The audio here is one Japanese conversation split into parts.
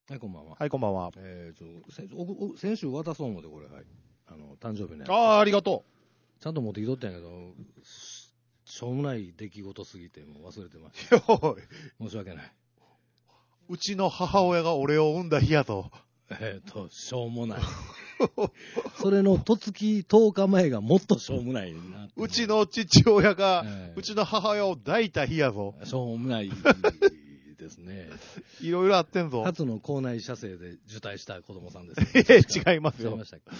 はい、こんばんは。 はい、こんばんは。 先週渡そう思って、これ、はい。誕生日のやつ。 ありがとちゃんと持ってきとったんやけど、しょうもない出来事すぎて、もう忘れてましう。 た。 よ申し訳ない。 うちの母親が俺を産んだ日やと。 しょうもない。それのとつき10日前がもっとしょうもないな。 うちの父親が、うちの母親を抱いた日やぞ。 しょうもないですね。 いろいろあってんぞ。 初の校内射精で受胎した子供さんです、 違いますよ。 違いましたっけ。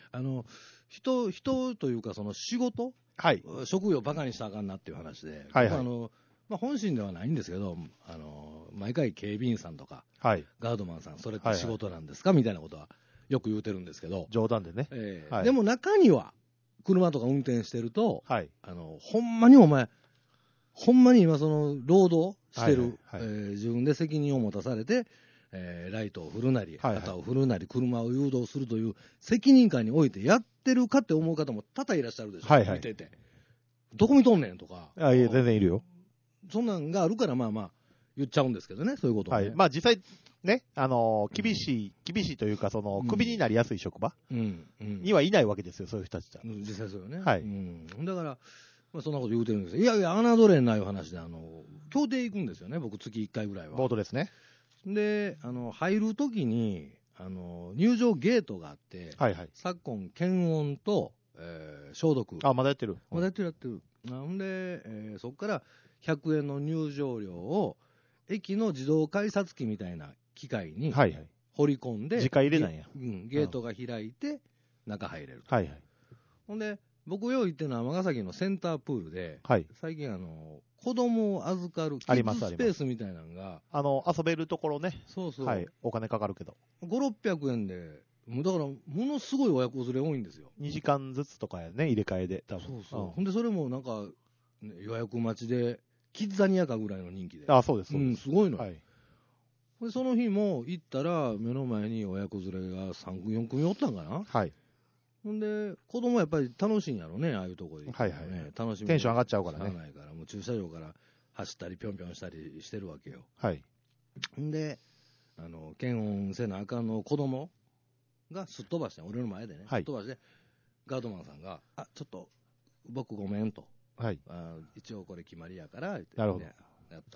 人というか、その仕事、 はい。 職業バカにしたらあかんなっていう話で、 はいはい本心ではないんですけど、毎回警備員さんとか、 はい。 ガードマンさん、それって仕事なんですか、みたいなことはよく言うてるんですけど、 冗談でね。はいでも中には、車とか運転してると、 はい。 ほんまに今その労働してる、 はいはい自分で責任を持たされて、ライトを振るなり、 はいはい旗を振るなり、車を誘導するという責任感においてやってるかって思う方も多々いらっしゃるでしょ、 はいはい見てて。どこ見とんねんとか。 いや、全然いるよ。 そんなんがあるから、まあまあ、言っちゃうんですけどね、そういうことをね。 はい。まあ実際、ね、厳しいというか、クビになりやすい職場にはいないわけですよ、そういう人たちは。 実際そうよね。 はい。 だから、まあ、そんなこと言うてるんですよ。いや、侮れんない話で、協定行くんですよね、僕、月1回ぐらいは。 ボートですね。 で、入るときに、入場ゲートがあって、 はいはい。 昨今、検温と、消毒。 あ、まだやってる。 まだやってる。なんで、そこから100円の入場料を、駅の自動改札機みたいな機械にはいはい。 掘り込んで、 時間入れないや。 ゲートが開いて、中入れる。 はいはい。 ほんで、僕よう行ってるのは尼崎のセンタープールで、 はい。 最近子供を預かるキッズスペースみたいなのが、 遊べるところね。 そうそう。 はい。お金かかるけど。 5、600円で、もうだから、ものすごい親子連れ多いんですよ。 2時間ずつとかやね、入れ替えで。多分そうそう。ほんで、それもなんか、ね、予約待ちで、キッザニアかぐらいの人気で。 あ、そうです、そうです。 すごいのよ。 はい。 で、その日も行ったら、目の前に親子連れが3組、4組おったんかな。 はい。 ほんで、子供やっぱり楽しいんやろね、ああいうとこで、ね。 はいはい。 楽しみ。 テンション上がっちゃうからね。 ないから、もう駐車場から走ったり、ぴょんぴょんしたりしてるわけよ。 はい。 んで、検温せなあかんの子供がすっ飛ばして、俺の前でね、 はい、 すっ飛ばして、ガードマンさんが、ちょっと、僕ごめんと。 はい。 一応これ決まりやから、って、ね、 なるほど。 やった。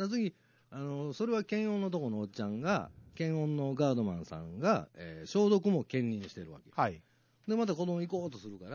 次、それは検温のとこのおっちゃんが、検温のガードマンさんが、消毒も兼任してるわけ。 はい。 で、また子供行こうとするから、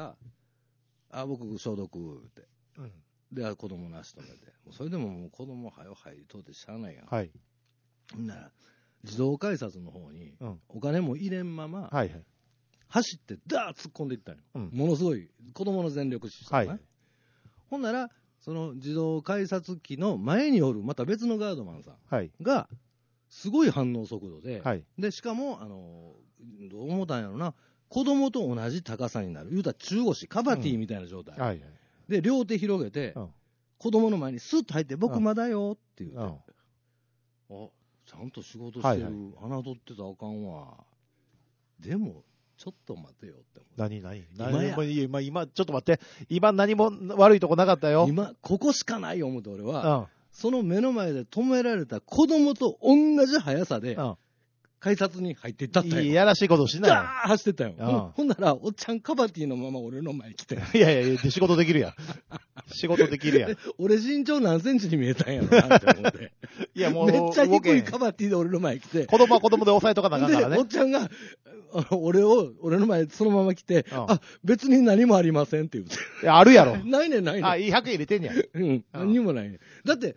僕消毒って。 うん。 で、子供なしとかで。それでももう子供はよ入りとってしゃあないやん。 はい。 なら、自動改札の方に、お金も入れんまま、 はいはい。 走ってダーッ突っ込んでいったんよ。 うん、 ものすごい、子供の全力疾走ね。 はい。 ほんなら、その自動改札機の前におる、また別のガードマンさんが、すごい反応速度で、 はい、 で、しかも、どう思ったんやろな、子供と同じ高さになる。言うたら中腰、カバティみたいな状態。 はいはい、 で、両手広げて、子供の前にスッと入って、僕まだよって言って、ちゃんと仕事してる、侮ってたらあかんわ。でも、ちょっと待てよって思う。今、ちょっと待って。今何も悪いとこなかったよ。 今、ここしかないよ思って俺は、その目の前で止められた子供と同じ速さで、改札に入っていったったよ。 いやらしいことしない。 ダーッ走ってったよ。ほんなら、おっちゃんカバティのまま俺の前に来て。 いやいや、仕事できるやん。仕事できるやん。 俺身長何センチに見えたんやろなって思って。 いやもう、 めっちゃ低いカバティで俺の前に来て。 子供は子供で抑えとかなあかんからね。 で、おっちゃんが、俺の前そのまま来て、別に何もありませんって言うて。 いや、あるやろ。 ないねん。 100円入れてんねや。 何にもないねん。だって、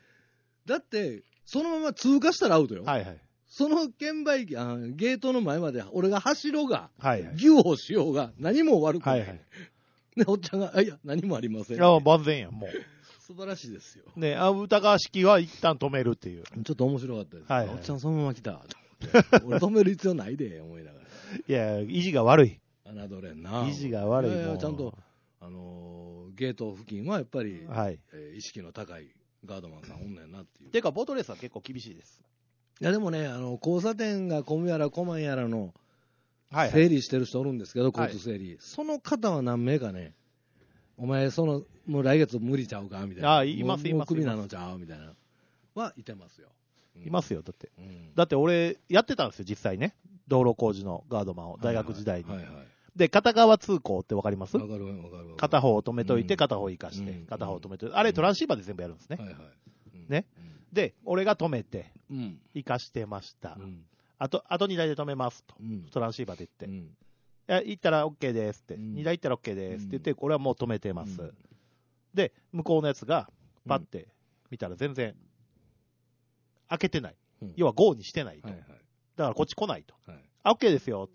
そのまま通過したらアウトよ。 はいはい。 その券売機、ゲートの前まで俺が走ろうが、 はい牛歩しようが、何も悪くない。 はいはい。 で、おっちゃんが、いや、何もありません。 いや、万全やん、もう。 素晴らしいですよ。 ね、歌川式は一旦止めるっていう。 ちょっと面白かったです。 はい。 おっちゃんそのまま来た。と思って俺止める必要ないで、思いながら。 いや、意地が悪い。 侮れんな。 意地が悪い。 いやちゃんと、ゲート付近はやっぱり、意識の高いガードマンさんおんねんなっていう。 てか、ボートレースは結構厳しいです。 いやでもね、交差点が混むやら混まんやらの整理してる人おるんですけど、交通整理、その方は何名かね、お前もう来月無理ちゃうかみたいな。 います。 もうクビなのちゃうみたいな。はいてますよ。 いますよ、だって。だって俺、やってたんですよ、実際ね。道路工事のガードマンを、大学時代に。で、片側通行ってわかります？片方を止めといて、片方生かして、片方を止めといて。あれ、トランシーバーで全部やるんですね。ね。で、俺が止めて、生かしてました。あと2台で止めますと。トランシーバーで言って。行ったら OK ですって。2台行ったら OK ですって言って、俺はもう止めてます。で、向こうのやつが、パッて見たら全然、開けてない。要は GO にしてないと。だからこっち来ないと。OK ですよって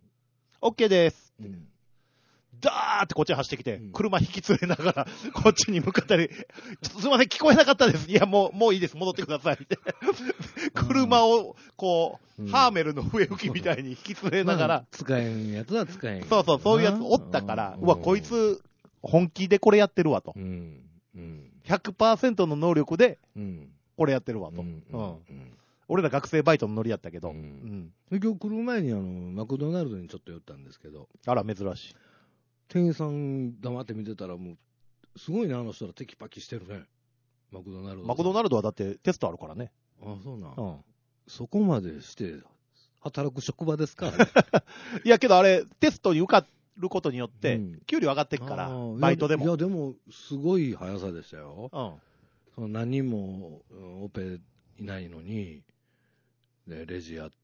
。OK ですって。ダーってこっちに走ってきて、車引き連れながら、こっちに向かったり、ちょっとすいません、聞こえなかったです。いや、もういいです、戻ってくださいって。車を、こう、ハーメルの笛吹きみたいに引き連れながら。 使えんやつは使えん。 そう、そういうやつおったから、うわ、こいつ、本気でこれやってるわと。100% の能力で、これやってるわと。俺ら学生バイトのノリやったけど。 今日来る前にマクドナルドにちょっと寄ったんですけど。 あら、珍しい。 店員さん黙って見てたらもう、すごいね、あの人らテキパキしてるね。マクドナルド。 マクドナルドはだってテストあるからね。 あ、そうなん。そこまでして、働く職場ですかいや、けどあれ、テストに受かることによって、給料上がっていくから、バイトでも。 いや、でも、すごい速さでしたよ。その何人もオペいないのに、でレジやって、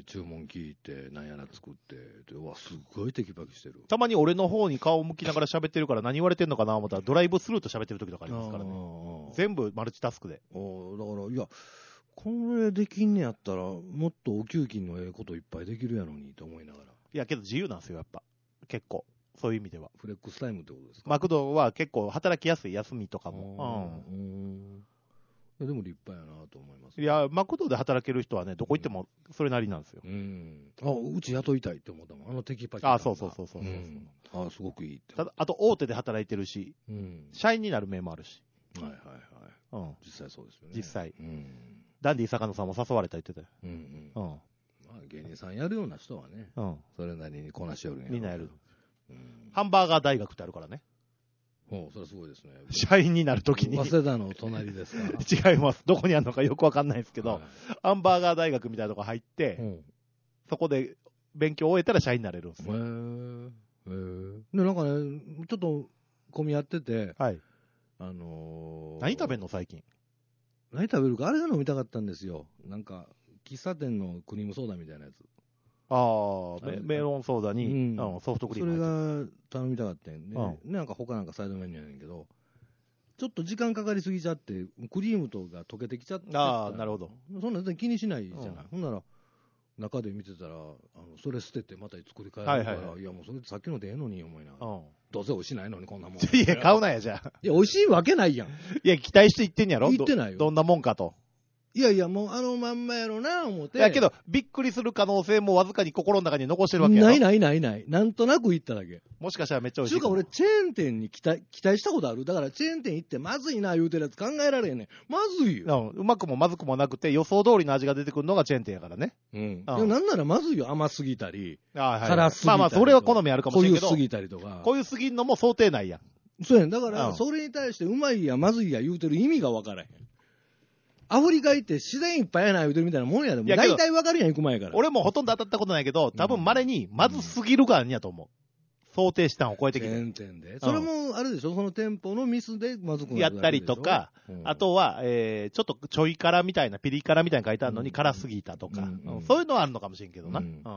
注文聞いて、なんやら作って、うわ、すごいテキパキしてる。 たまに俺の方に顔向きながら喋ってるから何言われてんのかな思ったら、ドライブスルーと喋ってる時とかありますからね。全部マルチタスクで。 だから、いや、これできんねやったら、もっとお給金のええこといっぱいできるやろにと思いながら。 いや、けど自由なんですよ、やっぱ。結構。そういう意味では。 フレックスタイムってことですか？ マクドは結構働きやすい休みとかも。 でも立派やなと思います。 いや、マクドで働ける人はね、どこ行ってもそれなりなんですよ。 うち雇いたいって思ったもん。テキパキ。 そう。すごくいいって。 ただ、あと大手で働いてるし、社員になる面もあるし。 実際そうですよね。 実際。ダンディ坂野さんも誘われた言ってたよ。 芸人さんやるような人はね、それなりにこなしよるんや。 みんなやる。ハンバーガー大学ってあるからね。 それはすごいですね。 社員になるときに。 早稲田の隣ですか？ 違います。どこにあるのかよくわかんないですけど、ハンバーガー大学みたいなとこ入って、そこで勉強を終えたら社員になれるんですよ。 で、なんかね、ちょっと混み合ってて、何食べんの最近。 何食べるか、あれが飲みたかったんですよ。なんか、喫茶店のクリームソーダみたいなやつ。 メロンソーダに、ソフトクリーム。 それが頼みたかったんで、なんか他なんかサイドメニューやねんけど、ちょっと時間かかりすぎちゃって、クリームとか溶けてきちゃって。 なるほど。 そんな全然気にしないじゃない。ほんなら、中で見てたら、それ捨ててまた作り変えるから、いやもうそれさっきのでええのに思いながら。どうせ美味しないのにこんなもん。 いや、買うなや、じゃあ。 いや、美味しいわけないやん。いや、期待して言ってんやろ？ 言ってないよ。 どんなもんかと。 いや、もうまんまやろな、思って。 いや、けど、びっくりする可能性もわずかに心の中に残してるわけやろ。 ない。なんとなく言っただけ。 もしかしたらめっちゃ美味しい。 ちゅうか俺、チェーン店に期待したことある。だから、チェーン店行ってまずいな言うてるやつ考えられへんねん。まずいよ。 うまくもまずくもなくて、予想通りの味が出てくるのがチェーン店やからね。 でもなんならまずいよ。甘すぎたり。辛すぎたり。 まあ、それは好みあるかもしれんけど。 濃ゆすぎたりとか。 濃ゆすぎんのも想定内やん。 そうやん。だから、それに対してうまいやまずいや言うてる意味がわからへん。アフリカ行って自然いっぱいやな言うてるみたいなもんやで。も大体わかるやん、行く前から。 俺もほとんど当たったことないけど、多分稀にまずすぎるがんやと思う。想定したんを超えてきて。 チェーン店で。それもあれでしょ、その店舗のミスでまずくなるやったりとか、あとは、ちょっとちょい辛みたいな、ピリ辛みたいな書いてあるのに辛すぎたとか、そういうのはあるのかもしれんけどな。だから、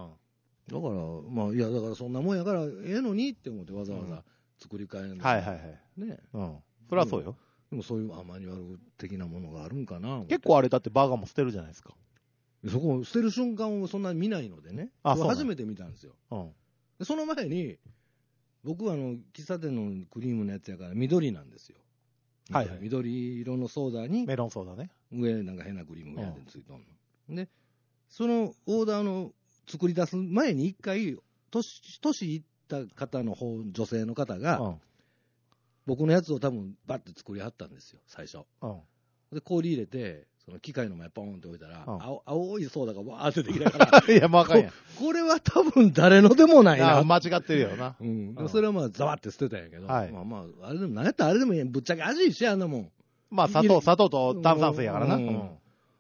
だからそんなもんやから、ええのにって思ってわざわざ作り変えるの。ね。 それはそうよ。 でもそういうマニュアル的なものがあるんかな。 結構あれだってバーガーも捨てるじゃないですか。 そこ捨てる瞬間をそんなに見ないのでね。初めて見たんですよ。その前に、僕は喫茶店のクリームのやつやから緑なんですよ。緑色のソーダに。 メロンソーダね。 上なんか変なクリームがついとんの。で、そのオーダーの作り出す前に一回、年いった方の方、女性の方が、僕のやつを多分バッて作りはったんですよ、最初。で、氷入れて、その機械の前ポーンって置いたら、青いソーダがわーってできたから。 いや、もうあかんやん。 これは多分誰のでもないな。 間違ってるよな。 それはまあ、ザワって捨てたんやけど。あれでも、何やったらあれでもぶっちゃけ味一緒やんなもん。 まあ、砂糖と炭酸水やからな。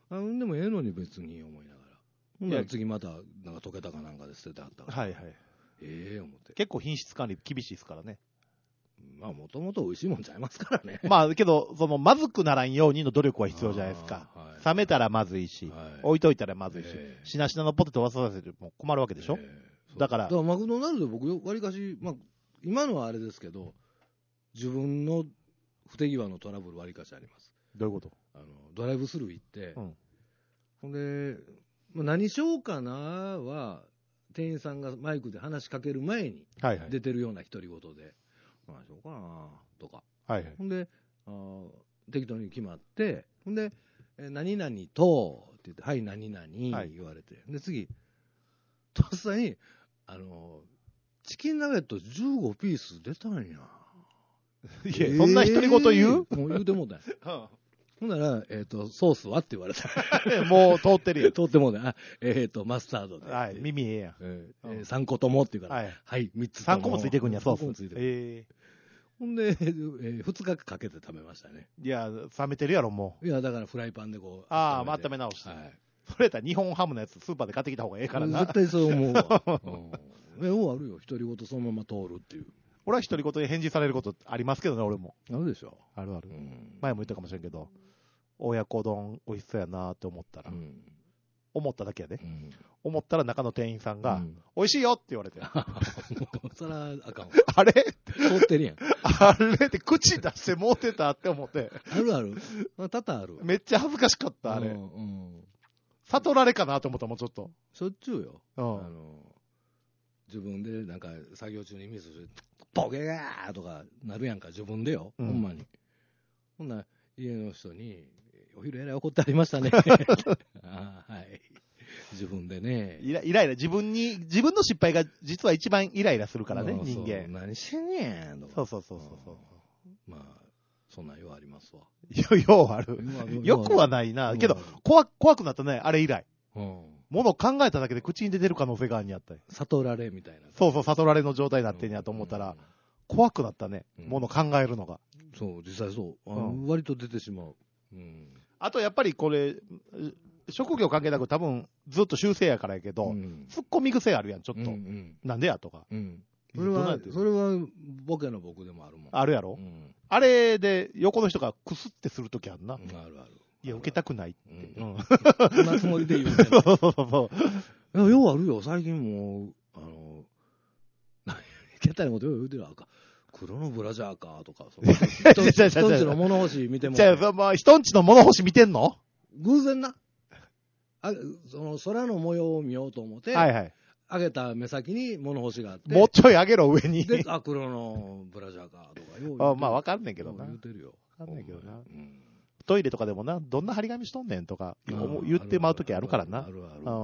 でもええのに別に思いながら。ほんなら次また、なんか溶けたかなんかで捨ててあったから。 はいはい。 思って。 結構品質管理厳しいですからね。 まあ、もともと美味しいもんちゃいますからね。 まあ、けど、まずくならんようにの努力は必要じゃないですか。冷めたらまずいし、置いといたらまずいし、しなしなのポテト忘れても困るわけでしょ。だからマクドナルドで僕、わりかし、まあ、今のはあれですけど、自分の不手際のトラブルわりかしあります。 どういうこと？ ドライブスルー行って、ほんで、何しようかなは、店員さんがマイクで話しかける前に出てるような独り言で、何しようかなとか。ほんで、適当に決まって、ほんで、何々と、って言って、はい、何々言われて、で、次、とっさに、チキンナゲット15ピース出たんや。 いや、そんな独り言言う？ もう言うてもうたんや。ほんなら、ソースはって言われた。 もう通ってるやん。 通ってもうた。マスタードで。 はい、耳ええやん。3個ともって言うから、はい、3つとも。 3個もついてくんや、ソース。 3個もついてくる。ほんで、2日かけて食べましたね。 いや、冷めてるやろ、もう。いや、だからフライパンでこう。 温め直して。はい。それやったら日本ハムのやつ、スーパーで買ってきた方がええからな。 絶対そう思うわ。ようあるよ、独り言そのまま通るっていう。 俺は独り言で返事されることありますけどね、俺も。 あるでしょ。 あるある。前も言ったかもしれんけど、親子丼美味しそうやなって思ったら、思っただけやで。思ったら中の店員さんが、美味しいよって言われて。 そらあかん。 あれ通ってるやん。 あれって口出してもうてたって思って。 あるある。多々ある。 めっちゃ恥ずかしかった、あれ。悟られかなと思ったもん、ちょっと。 しょっちゅうよ。自分でなんか作業中にミスして、ボケーとかなるやんか、自分でよ。ほんまに。ほんな家の人に、お昼えらい怒ってありましたね。はい。自分でね。 イライラ、自分の失敗が実は一番イライラするからね、人間。 何してんねんとか。 そう。 まあ、そんなんようありますわ。 ようある。よくはないな。けど、怖くなったね、あれ以来。もの考えただけで口に出てる可能性があるんやった。 悟られみたいな。 そう、悟られの状態になってんやと思ったら、怖くなったね、もの考えるのが。 そう、実際そう。割と出てしまう。 あとやっぱりこれ、職業関係なく多分ずっと修正やからやけど、ツッコミ癖あるやん、ちょっと。なんでやとか。 それはボケの僕でもあるもん。 あるやろ？あれで横の人がクスってするときあるな。 あるある。 いや、受けたくないって。 こんなつもりで言うてんの。そう。ようあるよ、最近もう、けったいなこと言うてるわ。黒のブラジャーかとか、人んちの物干し見ても。 人んちの物干し見てんの？ 偶然な。その空の模様を見ようと思って、上げた目先に物干しがあって。 もうちょい上げろ、上に。 で、黒のブラジャーかとか。 まあ、わかんねんけどな。 言うてるよ。 わかんねんけどな。トイレとかでもな、どんな張り紙しとんねんとか言ってまうときあるからな。 ある。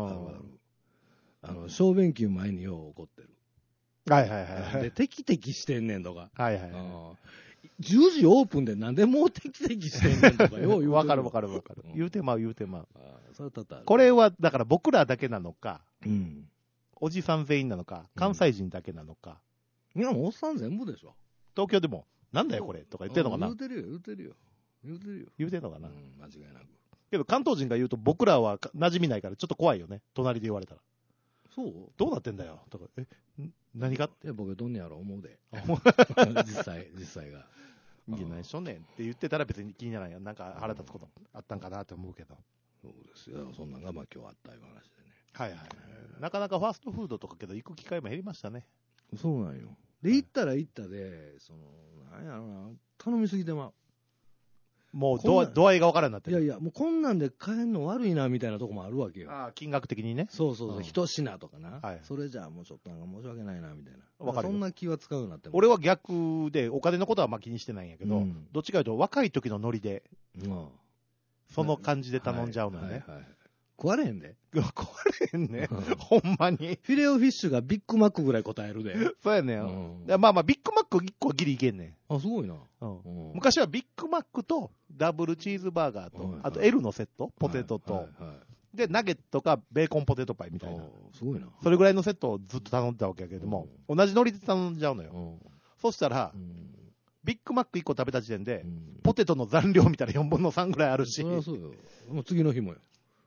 小便器前によう怒ってる。で、テキテキしてんねんとか。10時オープンでなんでもうテキテキしてんねんとかよう言うてる。 わかる。言うてまう。 それたこれは、だから僕らだけなのか、おじさん全員なのか、関西人だけなのか。 いや、もうおっさん全部でしょ。 東京でも、なんだよこれとか言ってんのかな。 言うてるよ。 言うてんのかな。 間違いなく。 けど関東人が言うと僕らは馴染みないからちょっと怖いよね。隣で言われたら。 そうどうなってんだよとか、何がって。 僕どんねやろ思うで。実際が。 いや、何しとんねんって言ってたら別に気にならんやん。なんか腹立つことあったんかなって思うけど。 そうですよ。そんなんがまあ今日あったいう話ね。 でね。 なかなかファーストフードとかけど行く機会も減りましたね。 そうなんよ。で、行ったら行ったで、なんやろな、頼みすぎてまう。 もう度合いが分からんなってる。いや、もうこんなんで買えんの悪いなみたいなとこもあるわけよ。 金額的にね。 そう、一品とかな。それじゃあもうちょっとなんか申し訳ないなみたいな。 分かる。 そんな気は使うようになっても。 俺は逆で、お金のことはまあ気にしてないんやけど、どっちかというと若い時のノリで、その感じで頼んじゃうのよね。 食われへんで。 食われへんね。ほんまに。 フィレオフィッシュがビッグマックぐらい答えるで。 そうやねん。まあビッグマック1個はギリいけんねん。すごいな。 昔はビッグマックとダブルチーズバーガーと、あと L のセット、ポテトと、で、ナゲットかベーコンポテトパイみたいな。 すごいな。 それぐらいのセットをずっと頼んでたわけやけれども、同じノリで頼んじゃうのよ。そしたら、ビッグマック1個食べた時点で、ポテトの残量見たら4分の3ぐらいあるし。 そうよ。もう次の日もよ。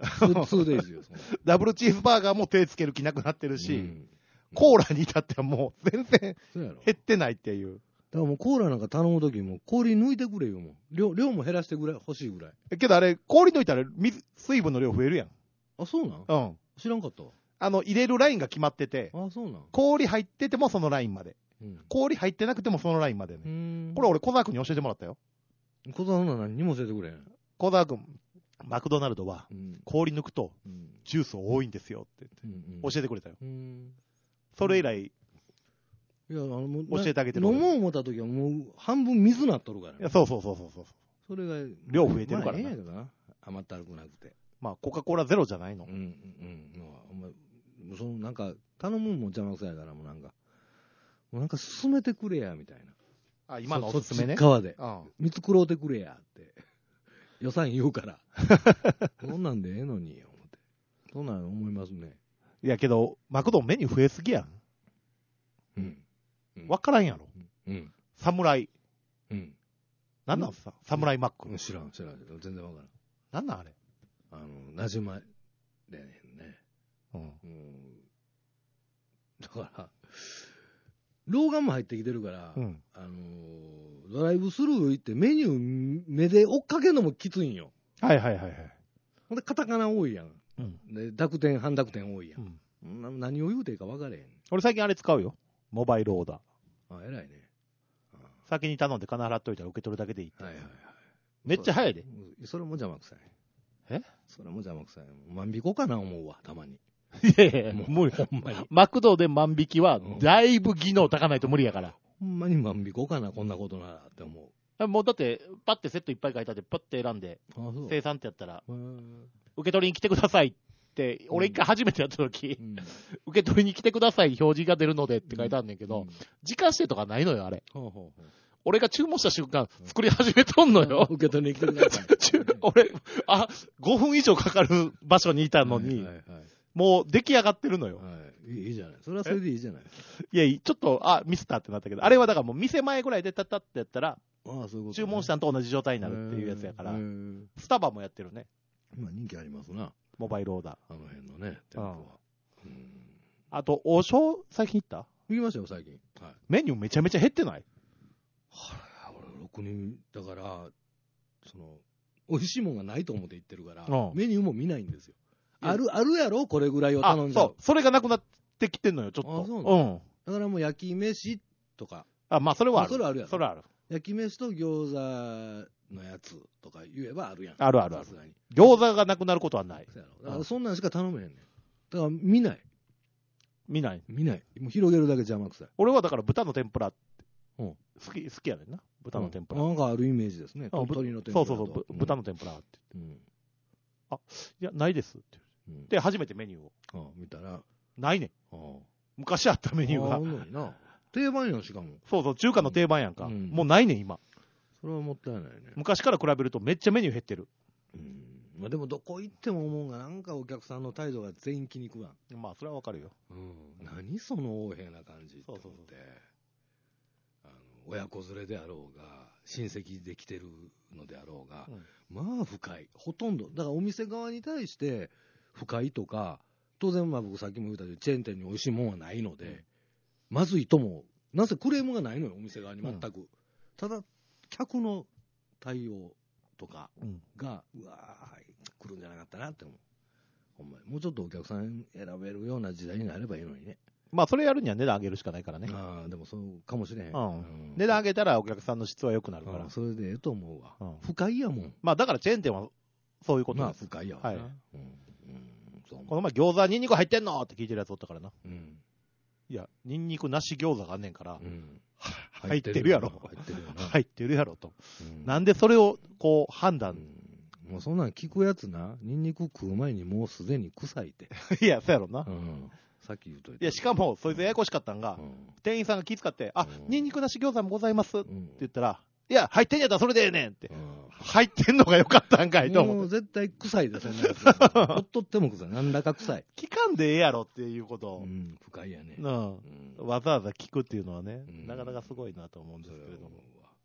2days よ。 ダブルチーズバーガーも手つける気なくなってるし、コーラに至ってはもう全然減ってないっていう。 だからもうコーラなんか頼むときも氷抜いてくれよ、もう。量も減らしてくれ、欲しいぐらい。 けどあれ、氷抜いたら水分の量増えるやん。 あ、そうなん？ うん。 知らんかった。 入れるラインが決まってて、 あ、そうなん？ 氷入っててもそのラインまで。氷入ってなくてもそのラインまでね。これ俺小沢君に教えてもらったよ。 小沢君何にも教えてくれん。 小沢君、マクドナルドは氷抜くとジュース多いんですよって教えてくれたよ。それ以来、 いや教えてあげてる。 飲もう思った時はもう半分水なっとるから、ね。 いや、そう。 それが量増えてるからね。まあ、ええやけどな。甘ったるくなくて。 まあコカ・コーラゼロじゃないの。 そのなんか頼むもん邪魔くさいからもうなんか進めてくれやみたいな。 あ、今のおすすめね。 そっち側で見繕うてくれやって予算言うから。そんなんでええのに思って。そんなん思いますね。 いやけどマクドメニュー増えすぎやん。わからんやろ。侍。なんなんすか、侍マック。 知らん。全然わからん。 なんなんあれ。 なじまれへんね。だから、老眼も入ってきてるから、ドライブスルー行ってメニュー目で追っかけるのもきついんよ。 はい。 ほんで、カタカナ多いやん。で、濁点、半濁点多いやん。何を言うていいか分かれへん。 俺最近あれ使うよ。モバイルオーダー。 あ、偉いね。 先に頼んで金払っといたら受け取るだけでいいって。めっちゃ早いで。 それも邪魔くさい。 え？ それも邪魔くさい。万引こかな思うわ、たまに。 いや、もうほんまに。マクドで万引きは、だいぶ技能高ないと無理やから。 ほんまに万引こかな、こんなことならって思う。もうだって、パッてセットいっぱい書いてあって、パッて選んで、生産ってやったら、受け取りに来てくださいって、俺一回初めてやった時、受け取りに来てください、表示が出るのでって書いてあるんねんけど、時間指定とかないのよ、あれ。俺が注文した瞬間、作り始めとんのよ。 受け取りに来てください。 俺、5分以上かかる場所にいたのに、もう出来上がってるのよ。 いいじゃない。それはそれでいいじゃない。 いや、ちょっと、ミスったってなったけど、あれはだからもう店前ぐらいでタッタってやったら、注文したんと同じ状態になるっていうやつやから、スタバもやってるね。 まあ人気ありますな。 モバイルオーダー。 あの辺のね、店舗は。 あと、王将、最近行った？ 行きましたよ、最近。 メニューめちゃめちゃ減ってない？ 俺、ろくに、だから、美味しいもんがないと思って行ってるから、メニューも見ないんですよ。あるやろこれぐらいを頼んじゃう。 そう。それがなくなってきてんのよ、ちょっと。 そうなの？だからもう焼き飯とか。 まあそれはある。 それあるやろ。 それある。 焼き飯と餃子のやつとか言えばあるやん。 ある。餃子がなくなることはない。 だからそんなんしか頼めへんねん。だから見ない。もう広げるだけ邪魔くさい。 俺はだから豚の天ぷら好きやねんな。豚の天ぷら。 なんかあるイメージですね。鶏の天ぷら。 そう、豚の天ぷらって。いや、ないですって。で、初めてメニューを。 見たら。 ないねん。昔あったメニューが。定番やん、しかも。 そう、中華の定番やんか。もうないねん、今。 それはもったいないね。 昔から比べるとめっちゃメニュー減ってる。 まあでもどこ行っても思うが、なんかお客さんの態度が全員気に食わん。 まあ、それはわかるよ。 何その横柄な感じって思って。親子連れであろうが、親戚で来てるのであろうが、まあ深い。ほとんど。だからお店側に対して不快とか、当然まあ僕さっきも言ったようにチェーン店に美味しいもんはないので、まずいとも、なぜクレームがないのよ、お店側に全く。ただ、客の対応とかが、うわー、来るんじゃなかったなって思う。ほんまに。もうちょっとお客さん選べるような時代になればいいのにね。 まあ、それやるには値段上げるしかないからね。 でもそうかもしれへん。 値段上げたらお客さんの質は良くなるから。 それでええと思うわ。不快やもん。 まあ、だからチェーン店はそういうことです。 不快やわ。 はい。この前餃子ニンニク入ってんのって聞いてるやつおったからな。いや、ニンニクなし餃子があんねんから、入ってるやろ。入ってるやろと。なんでそれをこう判断。 もうそんなん聞くやつな、ニンニク食う前にもうすでに臭いって。 いや、そうやろな。 さっき言うといて。 いや、しかも、そいつややこしかったんが、店員さんが気遣って、ニンニクなし餃子もございますって言ったら、いや、入ってんやったらそれでええねんって。入ってんのがよかったんかいと思う。 もう絶対臭いで、そんなやつ。ほっとっても臭い。なんだか臭い。 聞かんでええやろっていうことを。 不快やね。 わざわざ聞くっていうのはね、なかなかすごいなと思うんですけれども。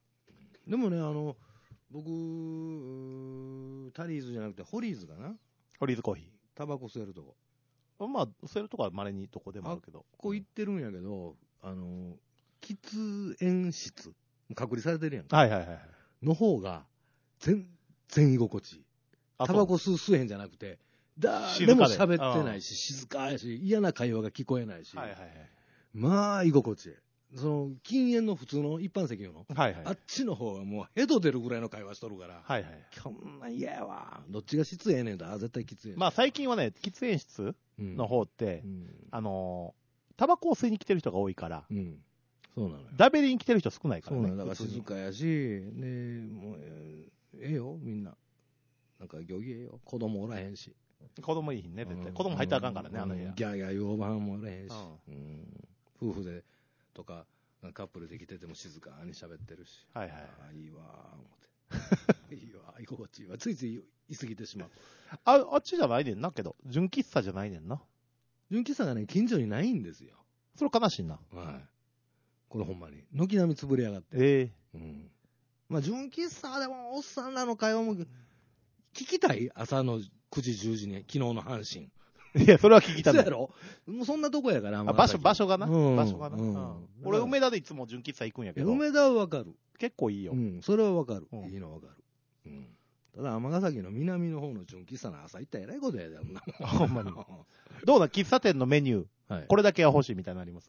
でもね、僕、タリーズじゃなくてホリーズかな。 フリーズコーヒー。 タバコ吸えるとこ。 まあ、吸えるとこは稀にどこでもあるけど。 こう行ってるんやけど、喫煙室、隔離されてるやん。 はいはいはい。 の方が、全然居心地いい。タバコ吸えへんじゃなくて、誰も喋ってないし、静かやし、嫌な会話が聞こえないし、はいはいはい、まあ、居心地いい。禁煙の普通の一般席の、はいはい、あっちの方はもうヘド出るぐらいの会話しとるから、はいはい、こんなん嫌やわ。どっちが質ええねんだ。絶対喫煙。 まあ最近はね、喫煙室の方って、タバコを吸いに来てる人が多いから、そうなのよ。ダベリに来てる人少ないからね。そうなの。だから静かやし、ね、もう、ええよ、みんな。なんか行儀ええよ。子供おらへんし。子供いいね、絶対。子供入ったらあかんからね、あの部屋。ギャーギャー言うおばはんもおらへんし。夫婦で、とか、カップルで来てても静かに喋ってるし。はいはい。いいわー、思って。いいわ、居心地いいわ。ついつい居すぎてしまう。 あっちじゃないねんな、けど。純喫茶じゃないねんな。 純喫茶がね、近所にないんですよ。 それ悲しいな。 はい。これほんまに。軒並み潰れやがって。まあ、純喫茶でもおっさんらの会話も、聞きたい？朝の9時、10時に、昨日の阪神。 いや、それは聞きたい。 そうやろ？もうそんなとこやから。 場所がな。場所がな。俺、梅田でいつも純喫茶行くんやけど。 梅田はわかる。 結構いいよ。 それはわかる。いいのわかる。ただ、尼崎の南の方の純喫茶の朝行ったらえらいことやで、 ほんまに。どうだ、喫茶店のメニュー。これだけは欲しいみたいなのあります？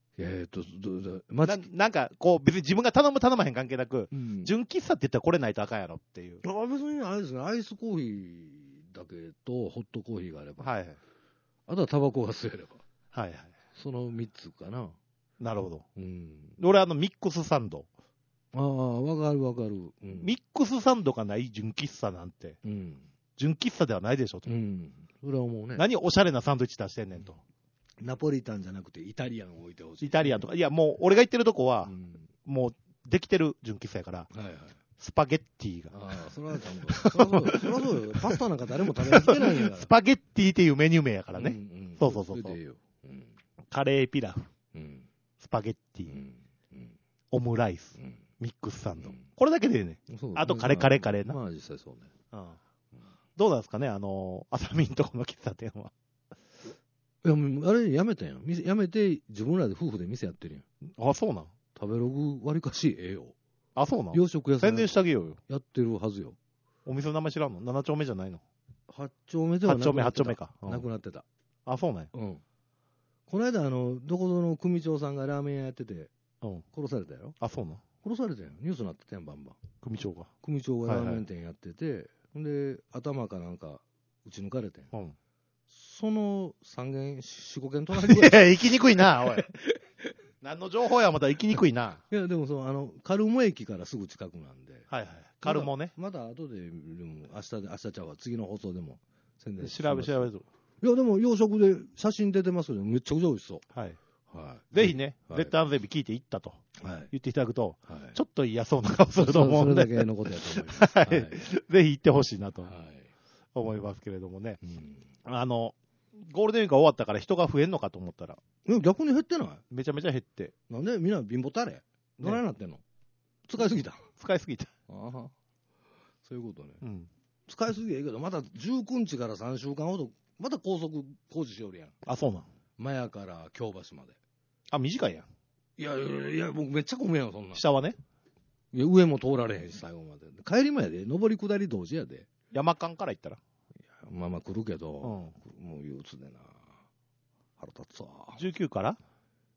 なんか、こう、別に自分が頼まへん関係なく、純喫茶って言ったらこれないとあかんやろっていう。 別にあれですね、アイスコーヒーだけとホットコーヒーがあれば。はい。あとはタバコが吸えれば。はいはい。その3つかな。 なるほど。俺ミックスサンド。 ああ、わかるわかる。 ミックスサンドがない純喫茶なんて。純喫茶ではないでしょと。 それは思うね。 何おしゃれなサンドイッチ出してんねんと。 ナポリタンじゃなくてイタリアンを置いてほしい。 イタリアンとか。いや、もう、俺が行ってるとこは、もう、できてる純喫茶やから、はいはい、スパゲッティが。ああ、それはちゃんと。そりゃそうよ。パスタなんか誰も食べに来てないんやから。 スパゲッティっていうメニュー名やからね。そうそうそう。カレーピラフ、スパゲッティ、オムライス、ミックスサンド。これだけでね。あとカレーな。 まあ実際そうね。 どうなんですかね、アサミンとこの喫茶店は。 いや、あれやめたやん。やめて、自分らで夫婦で店やってるやん。あ、そうなん？ 食べログ割かしええよ。 あ、そうなん？ 洋食屋さん。 宣伝してあげようよ。 やってるはずよ。 お店の名前知らんの？7丁目じゃないの ？8丁目ではなくなってた。 8丁目か。 なくなってた。 あ、そうなんや。 この間、どこぞの組長さんがラーメン屋やってて、殺されたよ。 あ、そうなん？ 殺されたよ。ニュースになってたやん、バンバン。 組長がラーメン店やってて、ほんで、頭かなんか、打ち抜かれてん。その3軒、4、5軒隣ぐらい。 いや、行きにくいな、おい。何の情報や、また行きにくいな。 いや、でもカルモ駅からすぐ近くなんで。 はいはい。カルモね。 まだ後で、でも明日ちゃうわ、次の放送でも宣伝調べるぞ。 いや、でも洋食で写真出てますけど、めっちゃくちゃ美味しそう。はい。 はい。ぜひね、絶対安全日聞いて行ったと。はい。言っていただくと、ちょっと嫌そうな顔すると思うんで。 それだけのことやと思います。はい。ぜひ行ってほしいなと。はい。思いますけれどもね。ゴールデンウィークが終わったから人が増えんのかと思ったら。 逆に減ってない？ めちゃめちゃ減って。 なんでみんな貧乏たれ？どないなってんの？使いすぎた。 使いすぎた。 ああ。そういうことね。使いすぎやけど、また19日から3週間ほど、また高速工事しよるやん。 あ、そうなん？ マヤから京橋まで。 あ、短いやん。 いや、僕めっちゃ混むやん、そんな。 下はね。 いや、上も通られへんし、最後まで。帰りもやで。上り下り同時やで。 山間から行ったら。 まあ来るけど、もう憂鬱でな。腹立つわ。 19から？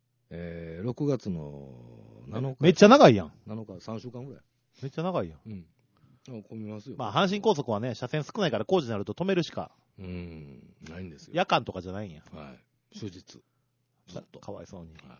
6月の7日。 めっちゃ長いやん。 7日、3週間ぐらい。 めっちゃ長いやん。 混みますよ。 まあ、阪神高速はね、車線少ないから工事になると止めるしか。 ないんですよ。 夜間とかじゃないんや。 はい。終日。ずっと。かわいそうに。 はい。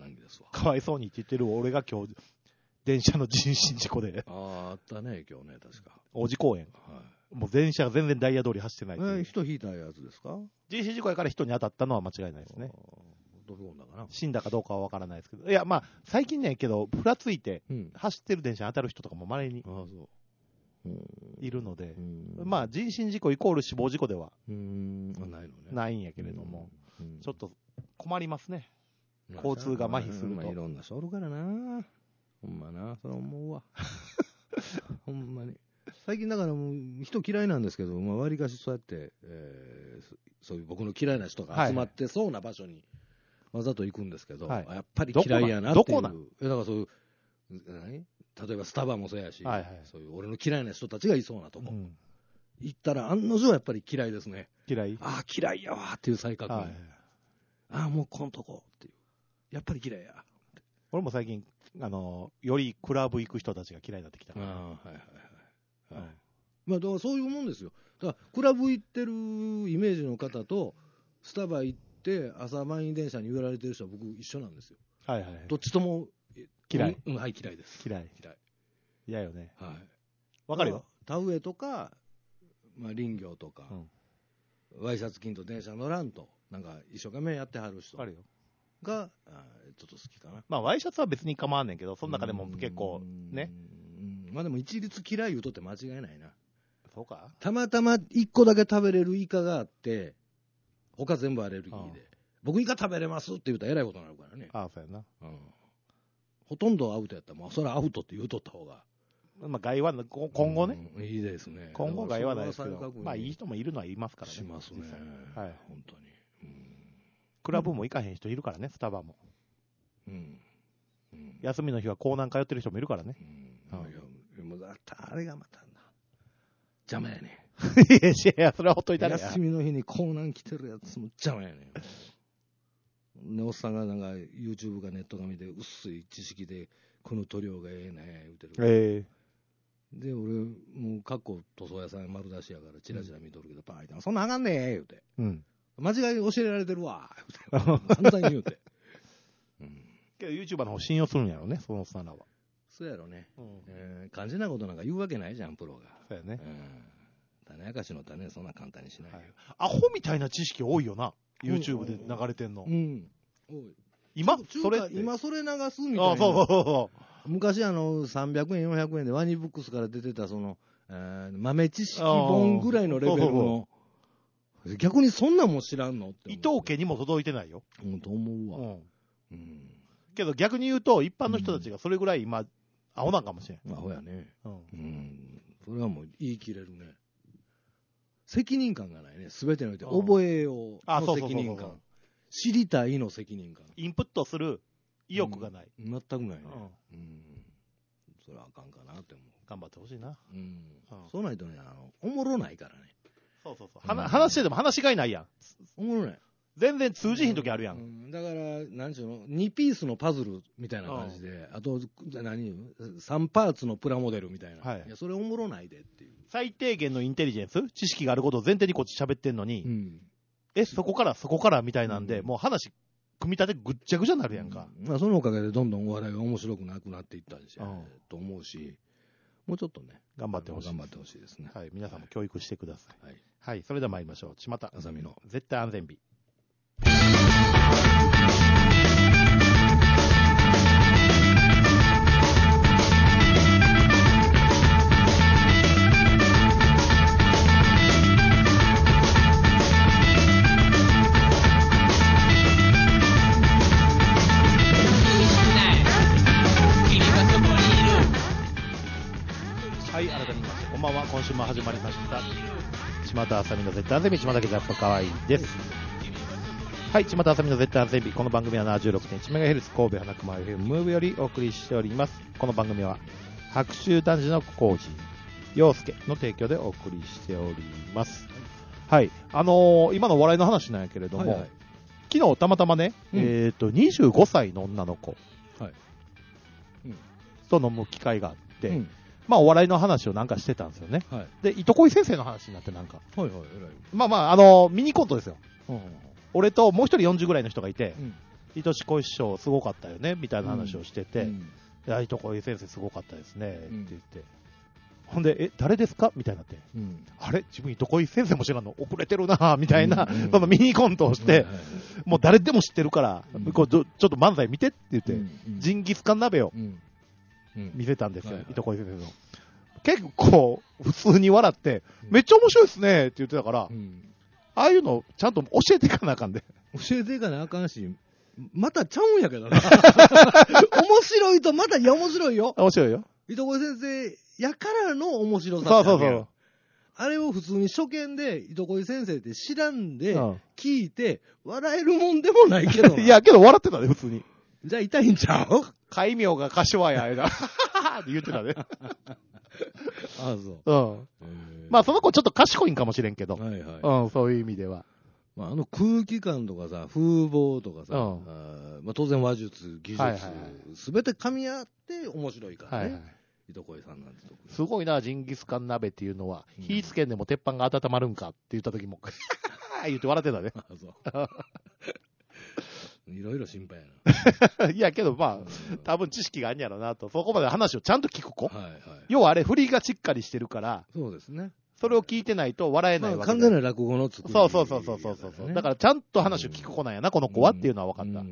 ないんですわ。 かわいそうにって言ってる俺が今日、電車の人身事故で。 あったね、今日ね、確か。 王子公園。はい。もう電車が全然ダイヤ通り走ってない。 人引いたやつですか？ 人身事故やから人に当たったのは間違いないですね。 飛び込んだかな。 死んだかどうかは分からないですけど。いや、まあ、最近ね、けど、ふらついて、走ってる電車に当たる人とかも稀にいるので、まあ、人身事故イコール死亡事故ではないんやけれども、ちょっと困りますね。交通が麻痺すると。 いろんな人おるからな。ほんまな、それ思うわ。ほんまに。 最近だからもう人嫌いなんですけど、まあ、割かしそうやって、そういう僕の嫌いな人が集まってそうな場所にわざと行くんですけど、はい、やっぱり嫌いやなっていう。だからそういう、例えばスタバもそうやし、はいはい、そういう俺の嫌いな人たちがいそうなとこ、行ったら案の定やっぱり嫌いですね。 嫌い？ ああ、嫌いやわっていう再確認。はい、ああ、もうこのとこっていう。やっぱり嫌いや。 俺も最近、よりクラブ行く人たちが嫌いになってきたから。 はいはいはいはい。まあ、だからそういうもんですよ。だからクラブ行ってるイメージの方と、スタバ行って朝満員電車に揺られてる人は僕一緒なんですよ。 はいはい。 どっちとも嫌い。 はい、嫌いです。 嫌い。嫌よね。 はい。 わかるよ。 田植えとか、まあ、林業とか、ワイシャツ金と電車乗らんと、なんか一生懸命やってはる人が、ちょっと好きかな。 まあ、ワイシャツは別に構わんねんけど、その中でも結構ね。 まあでも一律嫌い言うとって間違いないな。 そうか？ たまたま一個だけ食べれるイカがあって、他全部アレルギーで。僕イカ食べれますって言うたらえらいことになるからね。 ああ、そうやな。 ほとんどアウトやったら、もうそれはアウトって言うとった方が。 まあ、害は、今後ね。 いいですね。 今後害はないですけど、まあいい人もいるのはいますからね。 しますね。はい。本当に。 クラブも行かへん人いるからね、スタバも。休みの日は港南通ってる人もいるからね。 もうあれがまた邪魔やね。 いや、それはほっといたらや。 休みの日に港南来てるやつも邪魔やね。で、おっさんがなんか YouTube かネットが見て薄い知識でこの塗料がええね言うてる。で、俺、もう、かっこ塗装屋さん丸出しやから、チラチラ見とるけど、パーイて、そんなんあかんねえ言うて。間違い教えられてるわ言うて。散々に言うて。 けど、YouTuber の方信用するんやろね、そのさらは。 そうやろね。肝心なことなんか言うわけないじゃん、プロが。 そうやね。 種明かしの種、そんな簡単にしないよ。 アホみたいな知識多いよな、YouTube で流れてんの。今それ流すみたいな。 そう。 昔300円、400円でワニブックスから出てた豆知識本ぐらいのレベルの。逆にそんなんも知らんのって。 伊藤家にも届いてないよ。 と思うわ。 けど逆に言うと、一般の人たちがそれぐらい今、アホなんかもしれん。 アホやね。それはもう言い切れるね。責任感がないね。すべてにおいて覚えようの責任感。知りたいの責任感。 インプットする意欲がない。 全くないね。それはあかんかなって思う。 頑張ってほしいな。 そうないとね、おもろないからね。 そう。話してても話がいないやん。 おもろない。 全然通じひん時あるやん。 だから、なんちゅうの、2ピースのパズルみたいな感じで、あと、3パーツのプラモデルみたいな。いや、それおもろないでっていう。 最低限のインテリジェンス知識があることを前提にこっち喋ってんのに、そこからみたいなんで、もう話、組み立てぐっちゃぐちゃになるやんか。 まあ、そのおかげでどんどんお笑いが面白くなくなっていったんですよ、と思うし、もうちょっとね、 頑張ってほしいですね。はい、皆さんも教育してください。はい、それでは参りましょう。巷あさみの絶対安全日。はい、改めましてこんばんは。今週も始まりました巷あさみの絶対安全日。島崎ザッパかわいいです。はい、巷あさみの絶対安全日。この番組は 76.1MHz 神戸花熊 FM ムーブよりお送りしております。この番組は白州男児のコージ陽介の提供でお送りしております。はい、今のお笑いの話なんやけれども、昨日たまたまね、25歳の女の子、と飲む機会があって、まあお笑いの話をなんかしてたんですよね。で、糸恋先生の話になってなんか。まあミニコントですよ。俺ともう一人40ぐらいの人がいて、糸恋師匠すごかったよねみたいな話をしてて、糸恋先生すごかったですねって言って、ほんで誰ですかみたいになって、あれ自分糸恋先生も知らんの遅れてるなみたいな、そのミニコントをして、もう誰でも知ってるから、ちょっと漫才見てって言って、ジンギスカン鍋を見せたんですよ、糸恋先生の。結構普通に笑って、めっちゃ面白いですねって言ってたから、ああいうのちゃんと教えていかなあかんで。 教えていかなあかんし、またちゃうんやけどな。面白いとまた、いや面白いよ。 面白いよ。 糸恋先生やからの面白さ。 そう。 あれを普通に初見で、糸恋先生って知らんで、聞いて、笑えるもんでもないけど。 いや、けど笑ってたね、普通に。 じゃあ痛いんちゃう？ 戒名が柏や、って言ってたね。 ああ、そう。 まあ、その子ちょっと賢いんかもしれんけど。 はいはい。 そういう意味では。 まあ、空気感とかさ、風貌とかさ、まあ、当然話術、技術、すべて噛み合って面白いからね。糸恋さんなんてとこ。 すごいな、ジンギスカン鍋っていうのは、火つけんでも鉄板が温まるんかって言った時も、言って笑ってたね。あ、そう。 いろいろ心配やな。いや、けどまあ、多分知識があるんやろなと、そこまで話をちゃんと聞く子。要はあれ、振りがしっかりしてるから、 そうですね。 それを聞いてないと笑えないわけだ。 完全な落語の作り。 そう。だからちゃんと話を聞く子なんやな、この子はっていうのは分かった。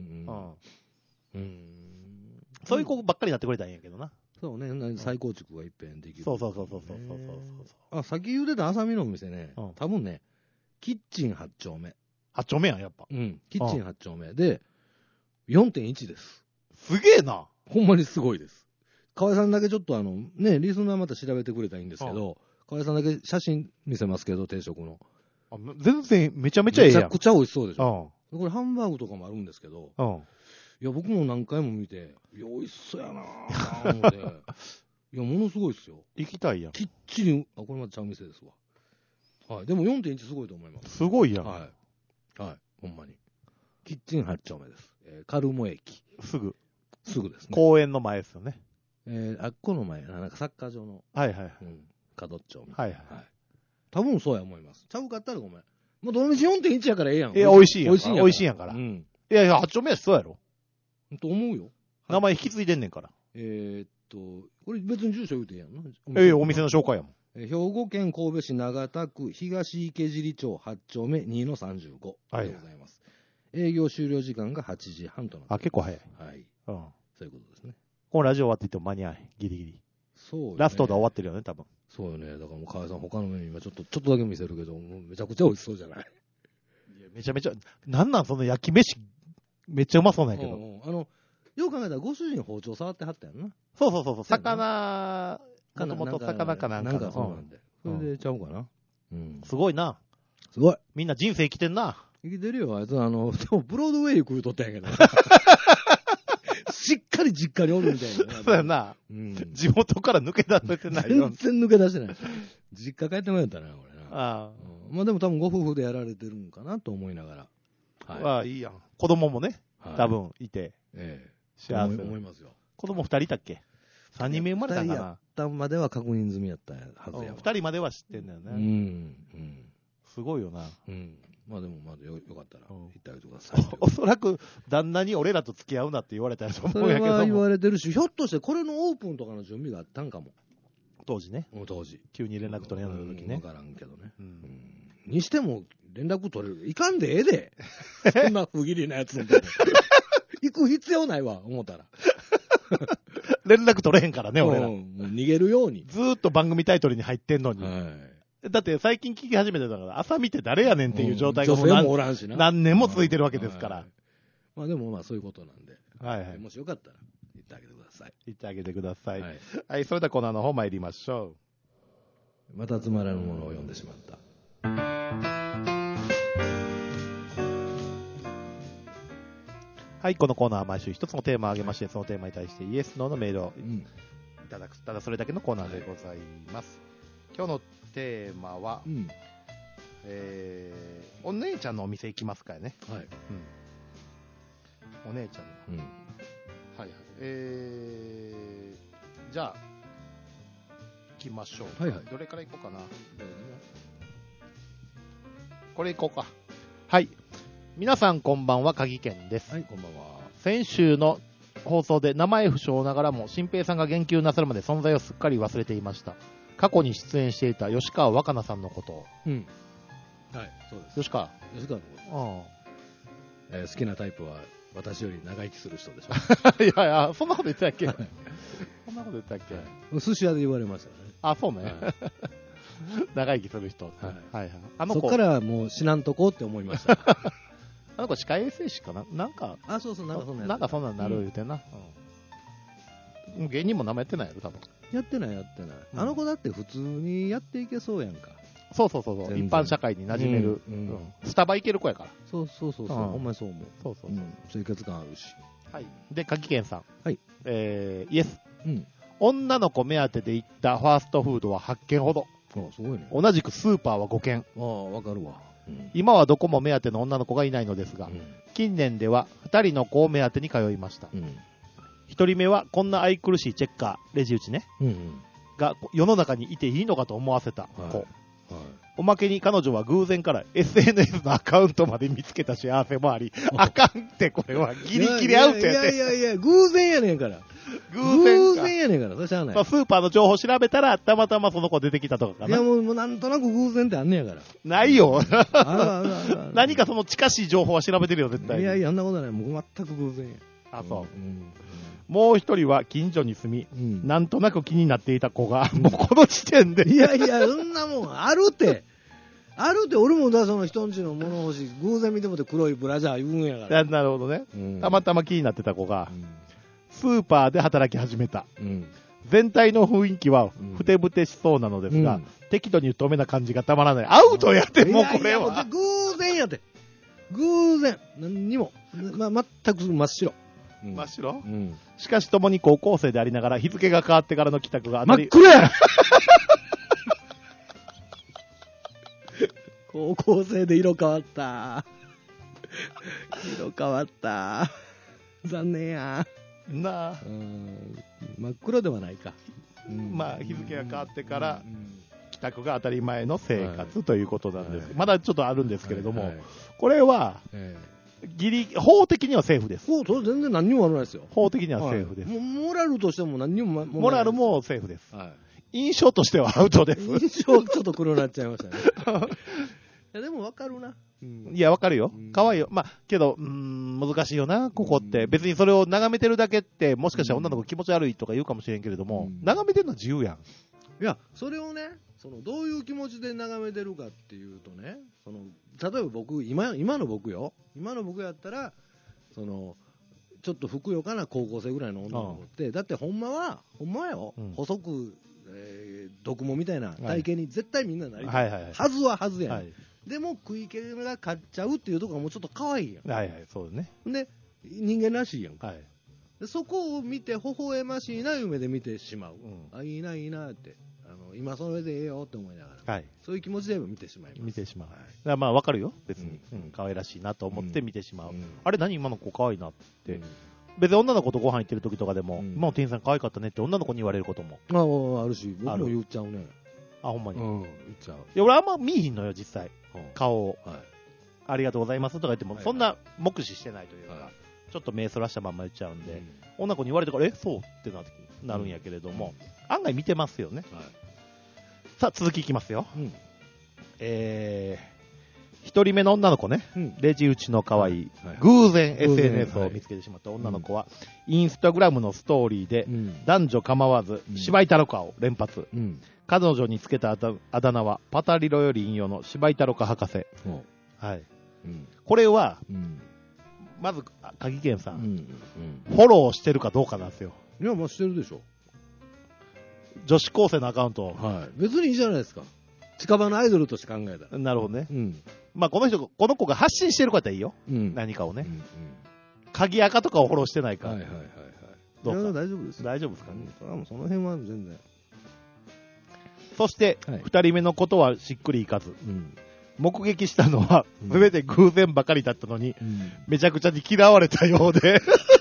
そういう子ばっかりになってくれたらいいんやけどな。 そうね、再構築が一遍できる。 そう。 あ、さっき言うてた浅見のお店ね、多分ね、キッチン8丁目。 8丁目やん、やっぱ。 キッチン8丁目で、4.1 です。 すげえな。 ほんまにすごいです。河合さんだけちょっとね、リスナーまた調べてくれたらいいんですけど、河合さんだけ写真見せますけど、定食の。 全然めちゃめちゃええやん。 めちゃくちゃ美味しそうでしょ。これハンバーグとかもあるんですけど、いや、僕も何回も見て、いや、美味しそうやなぁ、思って。いや、ものすごいっすよ。 行きたいやん。 きっちり、これまたちゃう店ですわ。はい。でも 4.1 すごいと思います。 すごいやん。 はい。ほんまに。キッチン8丁目です。カルモ駅。 すぐですね。 公園の前ですよね。 あっこの前、なんかサッカー場の。角っちょみたいな。多分そうや思います。ちゃうかったらごめん。もうどのみち 4.1 やからええやん。 いや、美味しいやん。美味しいやんから。いや、8丁目はそうやろ。 と思うよ。 名前引き継いでんねんから。 これ別に住所言うてんやんな。 お店の紹介やもん。 兵庫県神戸市長田区東池尻町8丁目 2-35 でございます。営業終了時間が8時半となってます。 結構早い。 はい。そういうことですね。 このラジオ終わっていっても間に合い、ギリギリ。そうよね。ラストで終わってるよね、多分。 そうよね。だからもう河合さん他のメニュー今ちょっとだけ見せるけど、もうめちゃくちゃ美味しそうじゃない？ いやめちゃめちゃ、なんその焼き飯、めっちゃうまそうなんやけど。 よく考えたらご主人包丁触ってはったやんな。 そう。魚、もともと魚かなんかの。 なんかそうなんで。それでちゃうかな。 すごいな。 すごい。 みんな人生生きてんな。 生きてるよ。あいつでもブロードウェイ食うとったんやけど。しっかり実家におるみたいな。 そうやな。地元から抜け出せてないよ。 全然抜け出してない。実家帰ってもらったな、これな。まあでも多分ご夫婦でやられてるんかなと思いながら。いいやん。子供もね、多分いて。 幸せ。思いますよ。 子供2人いたっけ ?3 人目生まれたんかな。2人やったまでは確認済みやったはずやわ。 2人までは知ってんだよね。すごいよな。 まあでもまだよかったら行ってあげてください。 おそらく旦那に俺らと付き合うなって言われたやつも思うんやけど。それは言われてるし、ひょっとしてこれのオープンとかの準備があったんかも。 当時ね。 当時。 急に連絡取れなかった時ね。 わからんけどね。にしても連絡取れる。いかんでええで。そんな不義理なやつのとこ。行く必要ないわ、思ったら。 連絡取れへんからね、俺ら。 もう逃げるように。 ずーっと番組タイトルに入ってんのに。だって最近聞き始めてたから、朝見て誰やねんっていう状態がもう何年も続いてるわけですから。 まあでもまあそういうことなんで。もしよかったら言ってあげてください。 言ってあげてください。はい、それではコーナーの方参りましょう。またつまらぬものを読んでしまった。 はい、このコーナーは毎週一つのテーマを挙げまして、そのテーマに対してイエス、ノーのメールをいただく、ただそれだけのコーナーでございます。今日のテーマは、お姉ちゃんのお店行きますかやね。はい。お姉ちゃんの。はい。じゃあ、行きましょう。はいはい。どれから行こうかな。これ行こうか。はい。皆さんこんばんは、鍵健です。 はい、こんばんは。 先週の放送で名前不詳ながらも、新平さんが言及なさるまで存在をすっかり忘れていました。過去に出演していた吉川若菜さんのことを。 はい、そうです。 吉川のこと。好きなタイプは私より長生きする人でしょ。いや、そんなこと言ってたっけそんなこと言ってたっけ寿司屋で言われましたね。 あ、そうね。長生きする人。 はい。そっからもう死なんとこうって思いました。 あの子歯科衛生士かななんか。 あ、そう、なんかそんなやつ。 なんかそんなになる言うてな。芸人も名前やってないやろ、多分。 やってない。あの子だって普通にやっていけそうやんか。 そう。一般社会に馴染める。スタバ行ける子やから。 そう。ほんまにそう思う。そう。生活感あるし。 はい。で、柿健さん。 はい。 イエス。女の子目当てで行ったファーストフードは8軒ほど。 すごいね。 同じくスーパーは5軒。 わかるわ。 今はどこも目当ての女の子がいないのですが、近年では2人の子を目当てに通いました。1人目はこんな愛くるしいチェッカー、レジ打ちね、が世の中にいていいのかと思わせた子。おまけに彼女は偶然から SNS のアカウントまで見つけた幸せもあり、あかんってこれはギリギリアウトやね。 いや、偶然やねんから。偶然やねんから、それしゃあない。 スーパーの情報調べたら、たまたまその子出てきたとかかな。 いやもうなんとなく偶然ってあんねやから。 ないよ。何かその近しい情報は調べてるよ、絶対。 いや、あんなことない。もう全く偶然や。 あ、そう。もう一人は近所に住み、なんとなく気になっていた子が、もうこの時点で。 いや、そんなもん、あるって。俺もその人んちの物干し、偶然見てもって黒いブラジャー言うんやから。 なるほどね。たまたま気になってた子が、スーパーで働き始めた。全体の雰囲気はふてぶてしそうなのですが、適度に太めな感じがたまらない。アウトやって、もうこれは。 偶然やって。偶然。何にも。全く真っ白。 真っ白、しかし共に高校生でありながら日付が変わってからの帰宅が真っ黒や高校生で色変わった。残念や。 なあ。 真っ黒ではないか。 まあ日付が変わってから帰宅が当たり前の生活ということなんです。まだちょっとあるんですけれども、これは、法的にはセーフです。 それ全然何にも悪ないですよ。 法的にはセーフです。 モラルとしても何にもモラルもセーフです。印象としてはアウトです。 印象ちょっと黒になっちゃいましたね。いやでも分かるな。 いや分かるよ。可愛いよ。まあけど難しいよなここって。別にそれを眺めてるだけってもしかしたら女の子気持ち悪いとか言うかもしれんけれども、眺めてるのは自由やん。 いやそれをね、どういう気持ちで眺めてるかっていうとね、例えば僕今の僕やったらちょっとふくよかな高校生ぐらいの女の子って、だってほんまはよ、細く、毒もみたいな体型に絶対みんななりたい、はずやね、でも食い気が勝っちゃうっていうところがもうちょっと可愛いやん。 そうね。 で人間らしいやんか、でそこを見て微笑ましいな夢で見てしまう、いいなって今それでええよって思いながら、そういう気持ちで見てしまいます。 見てしまう。まあ分かるよ別に、可愛らしいなと思って見てしまう。あれ何今の子可愛いなって。別に女の子とご飯行ってる時とかでも、今の店員さん可愛かったねって女の子に言われることもあるし、僕も言っちゃうね。 あ、ほんまに。 言っちゃう。 いや俺あんま見えひんのよ実際、顔を、ありがとうございますとか言っても、そんな目視してないというか、ちょっと目そらしたまんま言っちゃうんで、女の子に言われてからそうってなるんやけれども、案外見てますよね。さあ続きいきますよ。一人目の女の子ね、レジ打ちの可愛い、偶然 SNS を見つけてしまった女の子は、インスタグラムのストーリーで、男女構わず芝居太郎花を連発、彼女につけたあだ名はパタリロより引用の芝居太郎花博士。これは、まず鍵健さん、フォローしてるかどうかなんですよ。 いやしてるでしょ。 女子高生のアカウント、 別にいいじゃないですか。近場のアイドルとして考えたら。 なるほどね。まあこの子が発信してるかっていいよ。何かをね。鍵垢とかをフォローしてないか。どうか。 大丈夫です。 大丈夫ですかね。 その辺は全然。 そして二人目のことはしっくりいかず。目撃したのは全て偶然ばかりだったのに、めちゃくちゃに嫌われたようで。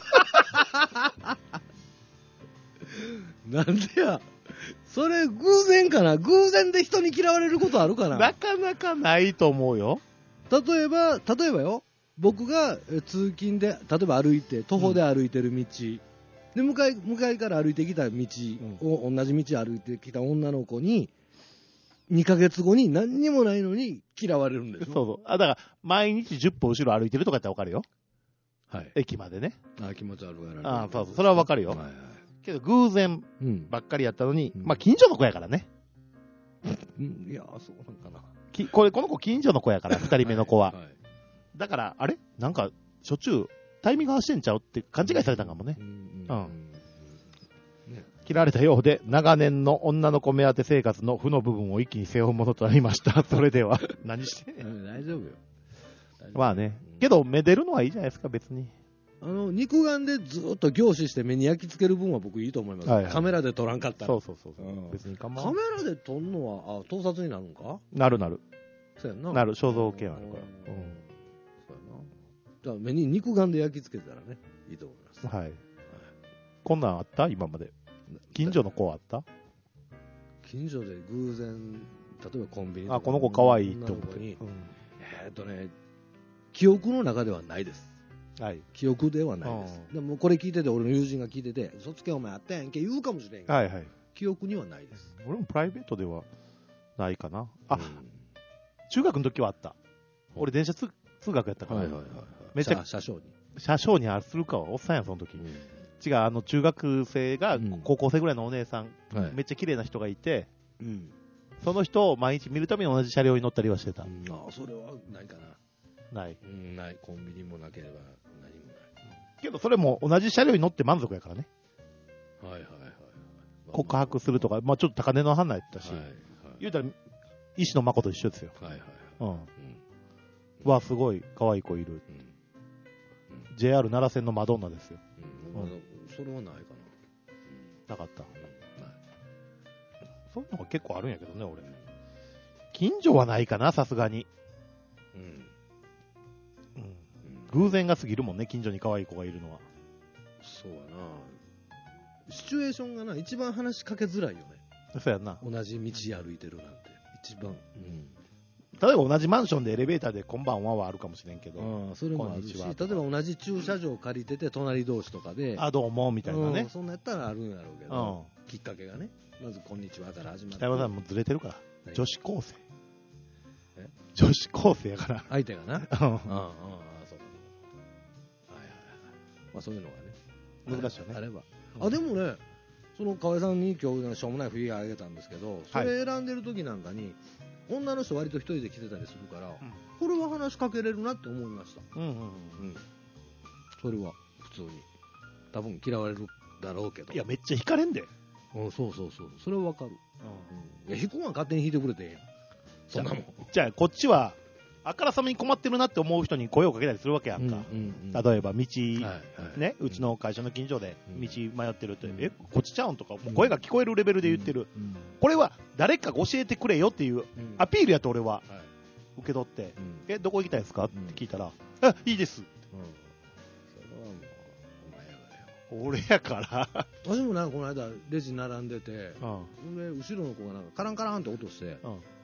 なんでや。それ偶然かな。偶然で人に嫌われることあるかな。 なかなかないと思うよ。 例えばよ、僕が通勤で例えば徒歩で歩いてる道、で向かいから歩いてきた道を、同じ道歩いてきた女の子に2ヶ月後に何にもないのに嫌われるんでしょ。 そう。だから毎日10歩後ろ歩いてるとかってわかるよ。駅までね。 気持ち悪いから。 そう。それはわかるよ。けど偶然ばっかりやったのに、まあ近所の子やからね。 いやそうなんかな。 この子近所の子やから2人目の子は。だからあれなんかしょっちゅうタイミング合わせてんちゃうって勘違いされたんかもね。 切られたようで、長年の女の子目当て生活の負の部分を一気に背負うものとなりました。それでは。何してん大丈夫よ。 まあね。けど、めでるのはいいじゃないですか、別に。 肉眼でずっと凝視して目に焼き付ける分は僕いいと思います。はいはい、カメラで撮らんかったら。 そう、別にカメラで撮るのは、盗撮になるんか？ なる。 そうやな。 なる、肖像権あるから。 そうやな。じゃあ目に肉眼で焼き付けたらね、いいと思います。 はい。こんなんあった今まで。近所の子あった？ 近所で偶然、例えばコンビニとか。 この子可愛いって思って。 記憶の中ではないです。 はい。 記憶ではないです。でもこれ聞いてて、俺の友人が聞いてて、嘘つけお前あったやんけ言うかもしれんけど、はいはい、記憶にはないです。 俺もプライベートではないかな。中学の時はあった。俺電車通学やったから。めっちゃ車掌にするかはおっさんやその時。違う、中学生が高校生ぐらいのお姉さん、めっちゃ綺麗な人がいて、その人を毎日見るために同じ車両に乗ったりはしてた。 それはないかな。ない。ない。コンビニもなければ何もない。 けどそれも同じ車両に乗って満足やからね。 はいはいはい。 告白するとか、まあちょっと高値の花やったし、言うたら石野誠と一緒ですよ。はいはい。すごい可愛い子いる。JR 奈良線のマドンナですよ。 それはないかな。なかった。そういうのが結構あるんやけどね、俺。近所はないかな、さすがに。偶然が過ぎるもんね、近所に可愛い子がいるのは。 そうやな。シチュエーションがな、一番話しかけづらいよね。 そうやな。 同じ道歩いてるなんて。一番。 例えば同じマンションでエレベーターでこんばんははあるかもしれんけど。 それもあるし、例えば同じ駐車場借りてて隣同士とかで。 どうも、みたいなね。 そんなやったらあるんやろうけど、きっかけがね。まず、こんにちはから始まって。 北山さんもずれてるから。女子高生。女子高生やから。 相手がな。そうか。そういうのがね。 難しいよね。 あれば。でもね、その河合さんに今日しょうもないフィギュアあげたんですけど、それ選んでる時なんかに、女の人割と一人で来てたりするから、これは話しかけれるなって思いました。それは普通に。多分嫌われるだろうけど。 いや、めっちゃ惹かれんで。 そう。それはわかる。いや、引くんは勝手に引いてくれてええやん。そんなもん。 じゃあ、こっちは、あからさまに困ってるなって思う人に声をかけたりするわけやんか。例えば、道、ね、うちの会社の近所で道迷ってるって、こっちちゃうんとか、声が聞こえるレベルで言ってる。これは誰かが教えてくれよっていうアピールやと俺は受け取って、どこ行きたいですかって聞いたら、いいです。俺やから私もなんかこの間レジ並んでて、で後ろの子がなんかカランカランって落として、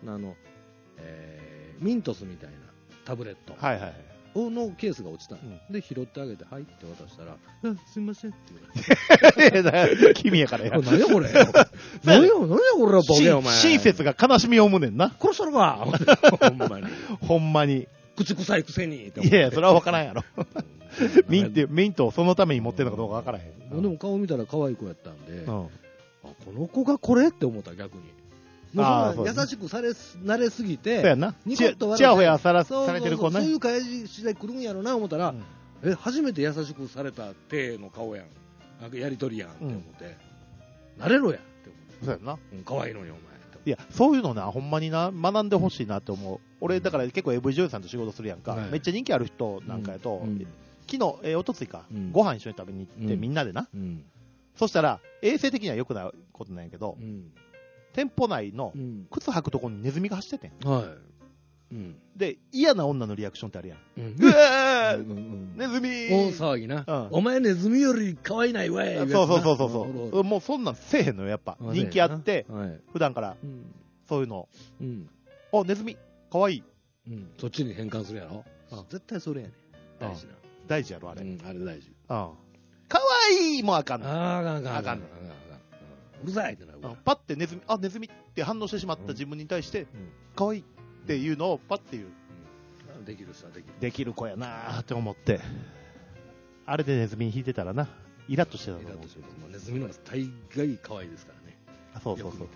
ミントスみたいなタブレットのケースが落ちた、で拾ってあげてはいって渡したらすみませんって言われて君やからや何やこれ何やこれボケお前親切が悲しみを生むねんな殺したのかほんまに口臭いくせにいやそれは分からんやろミントをそのために持ってるのかどうか分からへん。 でも顔見たら可愛い子やったんで、この子がこれって思った逆に。もうそんな優しく慣れすぎて、 そうやな。ちやほやされてる子ね。 そういう返しで来るんやろな思ったら、初めて優しくされた体の顔やん。やりとりやんって思って、慣れろやって思って。そうやな。 可愛いのにお前。 いや、そういうのな、ほんまにな、学んでほしいなって思う。俺、だから結構 AV 女優さんと仕事するやんか。めっちゃ人気ある人なんかやと、昨日、おとついか、ご飯一緒に食べに行って、みんなでな。そしたら、衛生的には良くないことなんやけど、店舗内の靴履くところにネズミが走っててん。で、嫌な女のリアクションってあるやん。うわーネズミ大騒ぎな。お前ネズミより可愛いないわい。 そう。もうそんなんせえへんのよ、やっぱ。人気あって、普段から、そういうの。ネズミ、可愛い。 そっちに変換するやろ。絶対それやねん。大事な。 大事やろ、あれ。 あれ大事。 可愛いもあかんねん。 あかんねん。うるさいってなる。 パッてネズミって反応してしまった自分に対して、可愛いっていうのをパッて言う。 できる人はできる。 できる子やなーって思って。あれでネズミに引いてたらな、イラッとしてたと思う。 ネズミの方が大概可愛いですからね。 そう。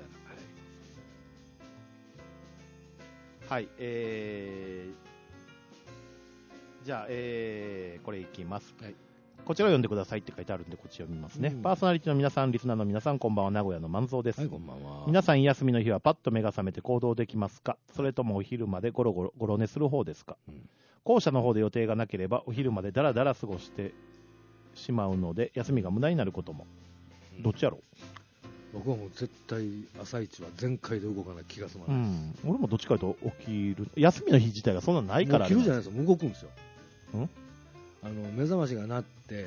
はい、じゃあ、これいきます。 こちらを読んでくださいって書いてあるんで、こっち読みますね。パーソナリティの皆さん、リスナーの皆さん、こんばんは。名古屋の万蔵です。 はい、こんばんは。 皆さん、休みの日はパッと目が覚めて行動できますか？それともお昼までゴロ寝する方ですか？後者の方で予定がなければ、お昼までダラダラ過ごしてしまうので、休みが無駄になることも。どっちやろう？ 僕はもう絶対朝一は全開で動かない気が済まないです。 俺もどっちかというと起きる。休みの日自体がそんなないから、 起きるじゃないですか。動くんですよ。目覚ましが鳴って、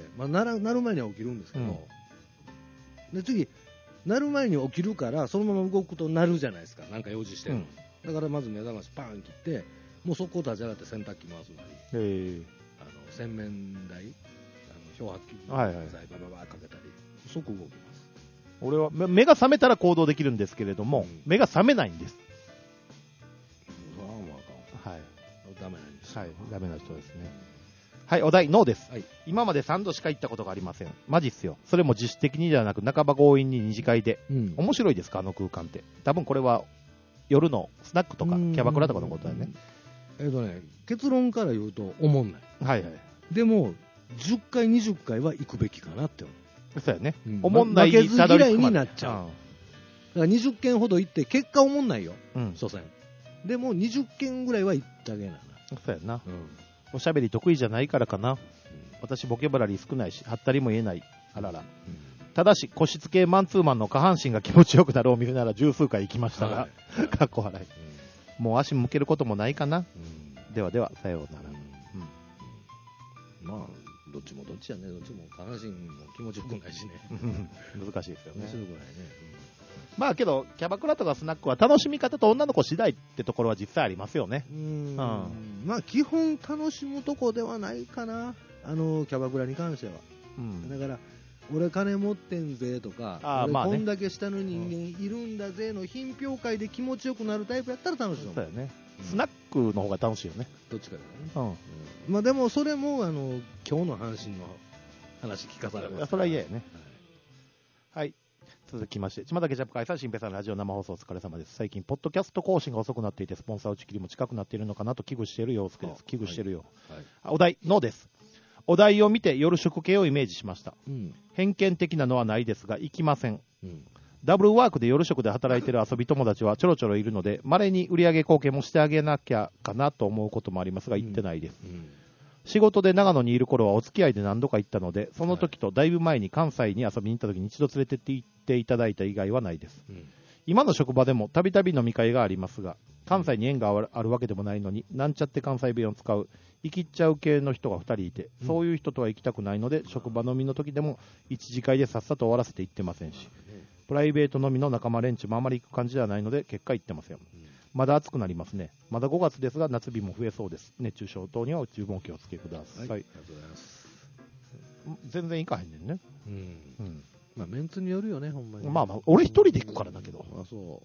鳴る前には起きるんですけど、で次鳴る前に起きるからそのまま動くと鳴るじゃないですか。なんか用事してる、だからまず目覚ましパーン切ってもう速攻立ち上がって洗濯機回すなり、洗面台漂白剤バババかけたり即動きます。 俺は目が覚めたら行動できるんですけれども、目が覚めないんです。 それはもうあかん。はい。ダメなんです。 はい、ダメな人ですね。はい、お題、ノーです。今まで3度しか行ったことがありません。マジっすよ。それも自主的にではなく、半ば強引に二次会で。面白いですか、あの空間って。多分これは、夜のスナックとか、キャバクラとかのことだよね。 結論から言うと、思んない。はいはい。でも、10回、20回は行くべきかなって思う。 そうやね。思んない負けず嫌いになっちゃう。だから20件ほど行って、結果思んないよ。所詮。でも、20件ぐらいは行ってあげな。 そうやな。おしゃべり得意じゃないからかな。私ボキャブラリー少ないし、はったりも言えない。あらら。ただし、個室系マンツーマンの下半身が気持ちよくなるお店なら十数回行きましたが、かっこ笑い。もう足向けることもないかな。ではでは、さようなら。 まあ、どっちもどっちやね。どっちも下半身も気持ちよくないしね。 難しいですよね。 面白くないね。 まあけど、キャバクラとかスナックは楽しみ方と女の子次第ってところは実際ありますよね。 まあ基本楽しむとこではないかな。キャバクラに関しては。だから、俺金持ってんぜとか、俺こんだけ下の人間いるんだぜの品評会で気持ちよくなるタイプやったら楽しいと思う。 そうよね。スナックの方が楽しいよね。 どっちかだね。まあでもそれも今日の阪神の話聞かされます。 それは嫌やね。はい。続きまして、ちまたケチャップ会さん、新平さん、ラジオ生放送お疲れ様です。最近、ポッドキャスト更新が遅くなっていて、スポンサー打ち切りも近くなっているのかなと危惧している陽介です。危惧しているよ。お題、ノーです。お題を見て夜食系をイメージしました。偏見的なのはないですが、行きません。ダブルワークで夜食で働いている遊び友達はちょろちょろいるので、稀に売上貢献もしてあげなきゃかなと思うこともありますが、行ってないです。仕事で長野にいる頃はお付き合いで何度か行ったので、その時とだいぶ前に関西に遊びに行った時に一度連れてって行っていただいた以外はないです。今の職場でもたびたび飲み会がありますが、関西に縁があるわけでもないのに、なんちゃって関西弁を使う、生きっちゃう系の人が2人いて、そういう人とは行きたくないので、職場飲みの時でも一次会でさっさと終わらせて行ってませんし、プライベート飲みの仲間連中もあまり行く感じではないので、結果行ってません。まだ暑くなりますね。まだ5月ですが、夏日も増えそうです。熱中症等には十分お気をつけください。ありがとうございます。全然行かへんねんね。 まあ、メンツによるよね、ほんまに。 まあまあ、俺一人で行くからだけど。 そう。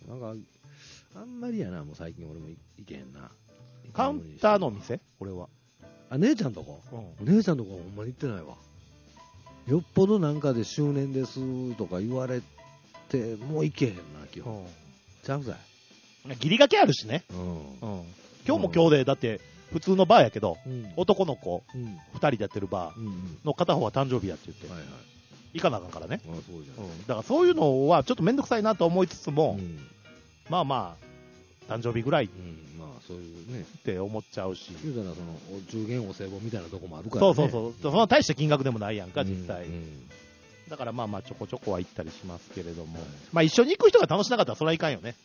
なんか、あんまりやな、もう最近俺も行けへんな。 カウンターのお店俺は。 姉ちゃんとこ姉ちゃんとこほんまに行ってないわ。よっぽどなんかで周年ですとか言われて、もう行けへんな、基本。ちゃうかい。 ギリがけあるしね。今日も今日で、だって普通のバーやけど、男の子2人でやってるバーの片方は誕生日やって言って、行かなあかんからね。だからそういうのはちょっとめんどくさいなと思いつつも、まあまあ、誕生日ぐらい、 まあそういうね。 って思っちゃうし。 言うたら、お中元お歳暮みたいなとこもあるからね。 そう。そんな大した金額でもないやんか、実際。だからまあまあちょこちょこは行ったりしますけれども、まあ一緒に行く人が楽しなかったらそれはいかんよね。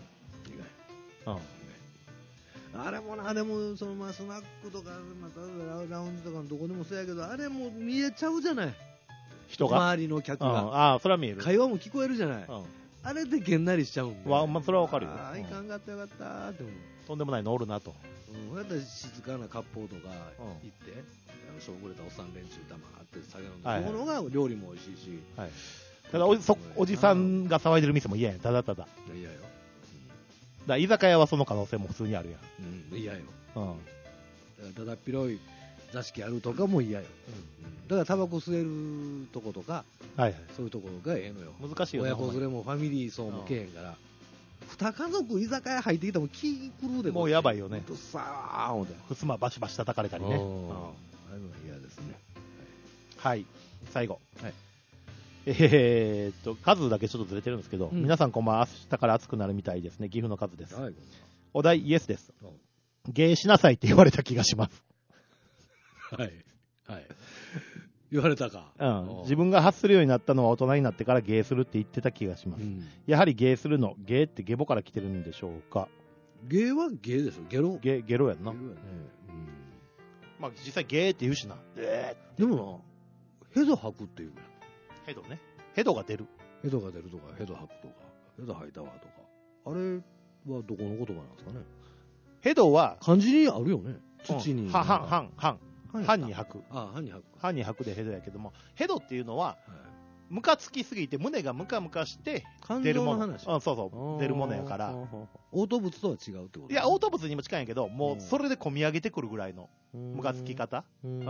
あれもな、でもスナックとか、ラウンジとかのどこでもそうやけど、あれも見えちゃうじゃない。 人が。 周りの客が。 ああ、それは見える。 会話も聞こえるじゃない。あれでげんなりしちゃうんで。 まあそれはわかるよ。 ああ、いかんかったよかったって思う。 とんでもないのおるなと。 だったら静かな割烹とか行って、しょぐれたおっさん連中黙って酒飲んで、そこの方が料理も美味しいし。 ただおじさんが騒いでる店も嫌やん、ただただ。 嫌よ。 だ居酒屋はその可能性も普通にあるやん。嫌よ。だだっ広い座敷あるとかも嫌よ。だからタバコ吸えるとことか、そういうところがええのよ。 難しいよね。 親子連れもファミリー層もけえへんから。二家族居酒屋入ってきたらもう気狂うでもうやばいよね。 さあ、 ふすまバシバシ叩かれたりね。ああいうのは嫌ですね。 はい、最後。 はい。 数だけちょっとずれてるんですけど、皆さんこんばんは。明日から暑くなるみたいですね。岐阜の数です。はい。お題、イエスです。ゲーしなさいって言われた気がします。 はい。はい。言われたか。 自分が発するようになったのは大人になってからゲーするって言ってた気がします。やはりゲーするの、ゲーってゲボから来てるんでしょうか。 ゲーはゲーでしょ。ゲロ。 ゲロやんな。まあ実際ゲーって言うしな。 でもな、ヘド吐くっていうね。 ヘドね。ヘドが出る。 ヘドが出るとか、ヘド吐くとか、ヘド吐いたわとか。あれはどこの言葉なんですかね。 ヘドは漢字にあるよね。土に。 半に吐く。 半に吐く。 半に吐くでヘドやけども、ヘドっていうのは、ムカつきすぎて胸がムカムカして出るもの。そうそう。出るものやから。 嘔吐物とは違うってこと。 いや、嘔吐物にも近いんやけど、もうそれで込み上げてくるぐらいのムカつき方。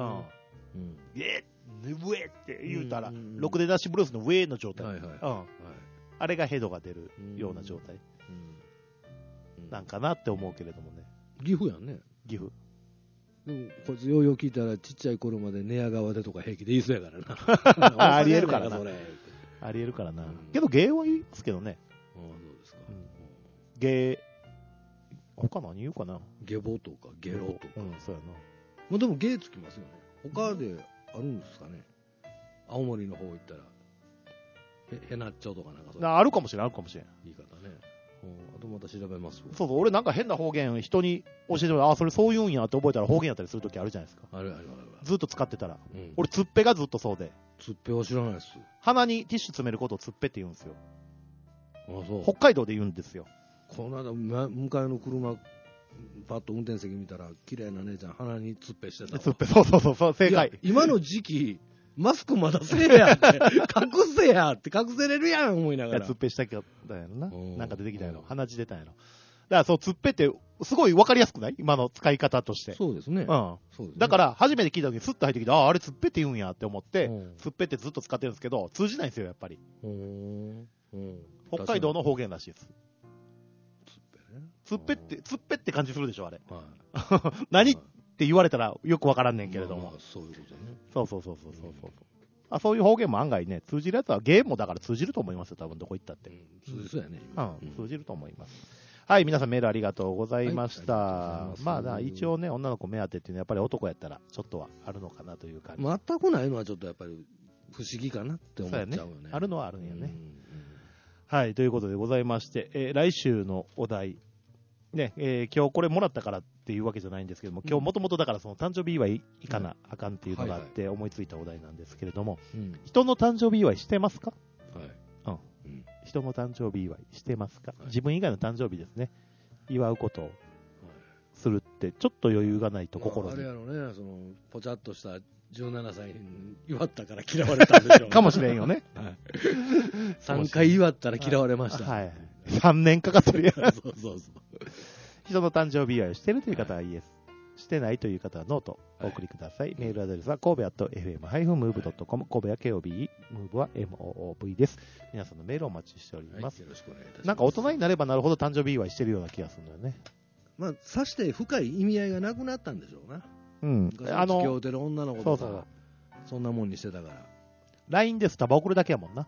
ウェって言うたら、ろくでなしブルースのウェの状態。あれがヘドが出るような状態。なんかなって思うけれどもね。 岐阜やんね。 岐阜。 でもこいつようよう聞いたらちっちゃい頃まで寝屋川でとか平気で言いそうやからな。 ありえるからな。ありえるからな。けどゲーは言いますけどね。 そうですか。 ゲー、他何言うかな。 ゲボとかゲロとか。 そうやな。 まあでもゲーつきますよね。他であるんですかね。青森の方行ったらへなっちょとかなんかそう。 あるかもしれん、あるかもしれん。 言い方ね。あとまた調べます。 そうそう、俺なんか変な方言人に教えてもらう、それそう言うんやって覚えたら方言やったりするときあるじゃないですか。 ある。 ずっと使ってたら。俺、つっぺがずっとそうで。 つっぺは知らないです。 鼻にティッシュ詰めることをつっぺって言うんですよ。 そう。 北海道で言うんですよ。 この間、向かいの車、パッと運転席見たら、綺麗な姉ちゃん、鼻につっぺしてた。 つっぺ、そう、正解。 今の時期、マスクまだせえやって、隠せやって、隠せれるやん思いながら。 つっぺしたけどやろな。なんか出てきたやろ。鼻血出たんやろ。だからそう、つっぺって、すごい分かりやすくない今の使い方として。 そうですね。 だから、初めて聞いた時にスッと入ってきて、あれつっぺって言うんやって思って、つっぺってずっと使ってるんですけど、通じないんですよ、やっぱり。北海道の方言らしいです。つっぺって感じするでしょ、あれ。何って言われたらよくわからんねんけれども。 そういうことね。 そう。そういう方言も案外ね、通じるやつはゲームもだから通じると思いますよ、多分どこ行ったって。 通じそうやね。 通じると思います。はい、皆さんメールありがとうございました。まあ、一応ね、女の子目当てっていうのはやっぱり男やったらちょっとはあるのかなという感じ。 全くないのはちょっとやっぱり不思議かなって思っちゃうよね。 あるのはあるんやね。はい、ということでございまして、来週のお題。ね、今日これもらったからっていうわけじゃないんですけども、今日もともとだからその誕生日祝いいかなあかんっていうのがあって思いついたお題なんですけれども、人の誕生日祝いしてますか？人の誕生日祝いしてますか？自分以外の誕生日ですね、祝うことをするってちょっと余裕がないと心に。 あれやろね、そのぽちゃっとした17歳に祝ったから嫌われたんでしょうね。 かもしれんよね。 3回祝ったら嫌われました。 はい。3年かかってるやん。 そう。 人の誕生日祝いをしているという方はイエス。してないという方はノートお送りください。メールアドレスは神戸@fm-move.com、神戸は KOB、MOVE は MOOV です。皆さんのメールをお待ちしております。 よろしくお願いいたします。 なんか大人になればなるほど誕生日祝いしてるような気がするのよね。 まあ、さして深い意味合いがなくなったんでしょうな。付き合うてる女の子とか、そんなもんにしてたから。 LINE でスタバ送るだけやもんな。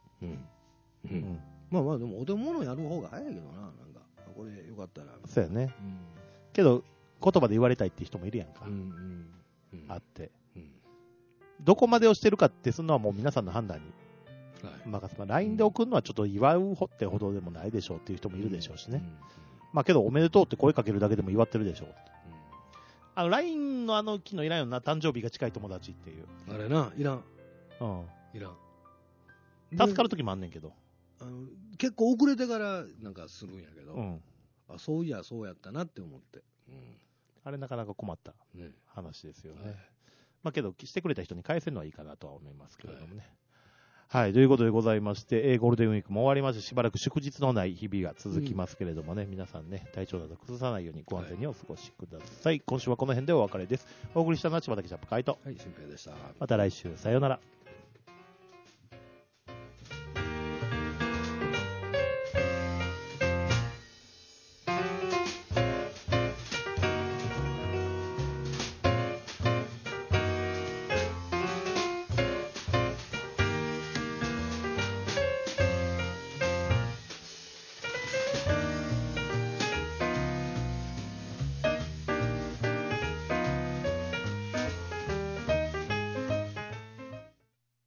まあでもお手物やる方が早いけどな、なんか。これよかったら。 そうやね。けど、言葉で言われたいって人もいるやんか。あって。どこまでをしてるかってするのはもう皆さんの判断に任せます。LINE で送るのはちょっと祝うってほどでもないでしょうっていう人もいるでしょうしね。まあけど、おめでとうって声かけるだけでも祝ってるでしょう。LINE の機能いらんよな、誕生日が近い友達っていう。 あれな、いらん。いらん。 助かるときもあんねんけど。 結構遅れてからなんかするんやけど、そういやそうやったなって思って。 あれなかなか困った話ですよね。まあけど、してくれた人に返せるのはいいかなとは思いますけれどもね。はい、ということでございまして、ゴールデンウィークも終わりまして、しばらく祝日のない日々が続きますけれどもね、皆さんね、体調など崩さないようにご安全にお過ごしください。今週はこの辺でお別れです。お送りしたのは千葉崎ジャップカイト。 はい、新平でした。 また来週、さようなら。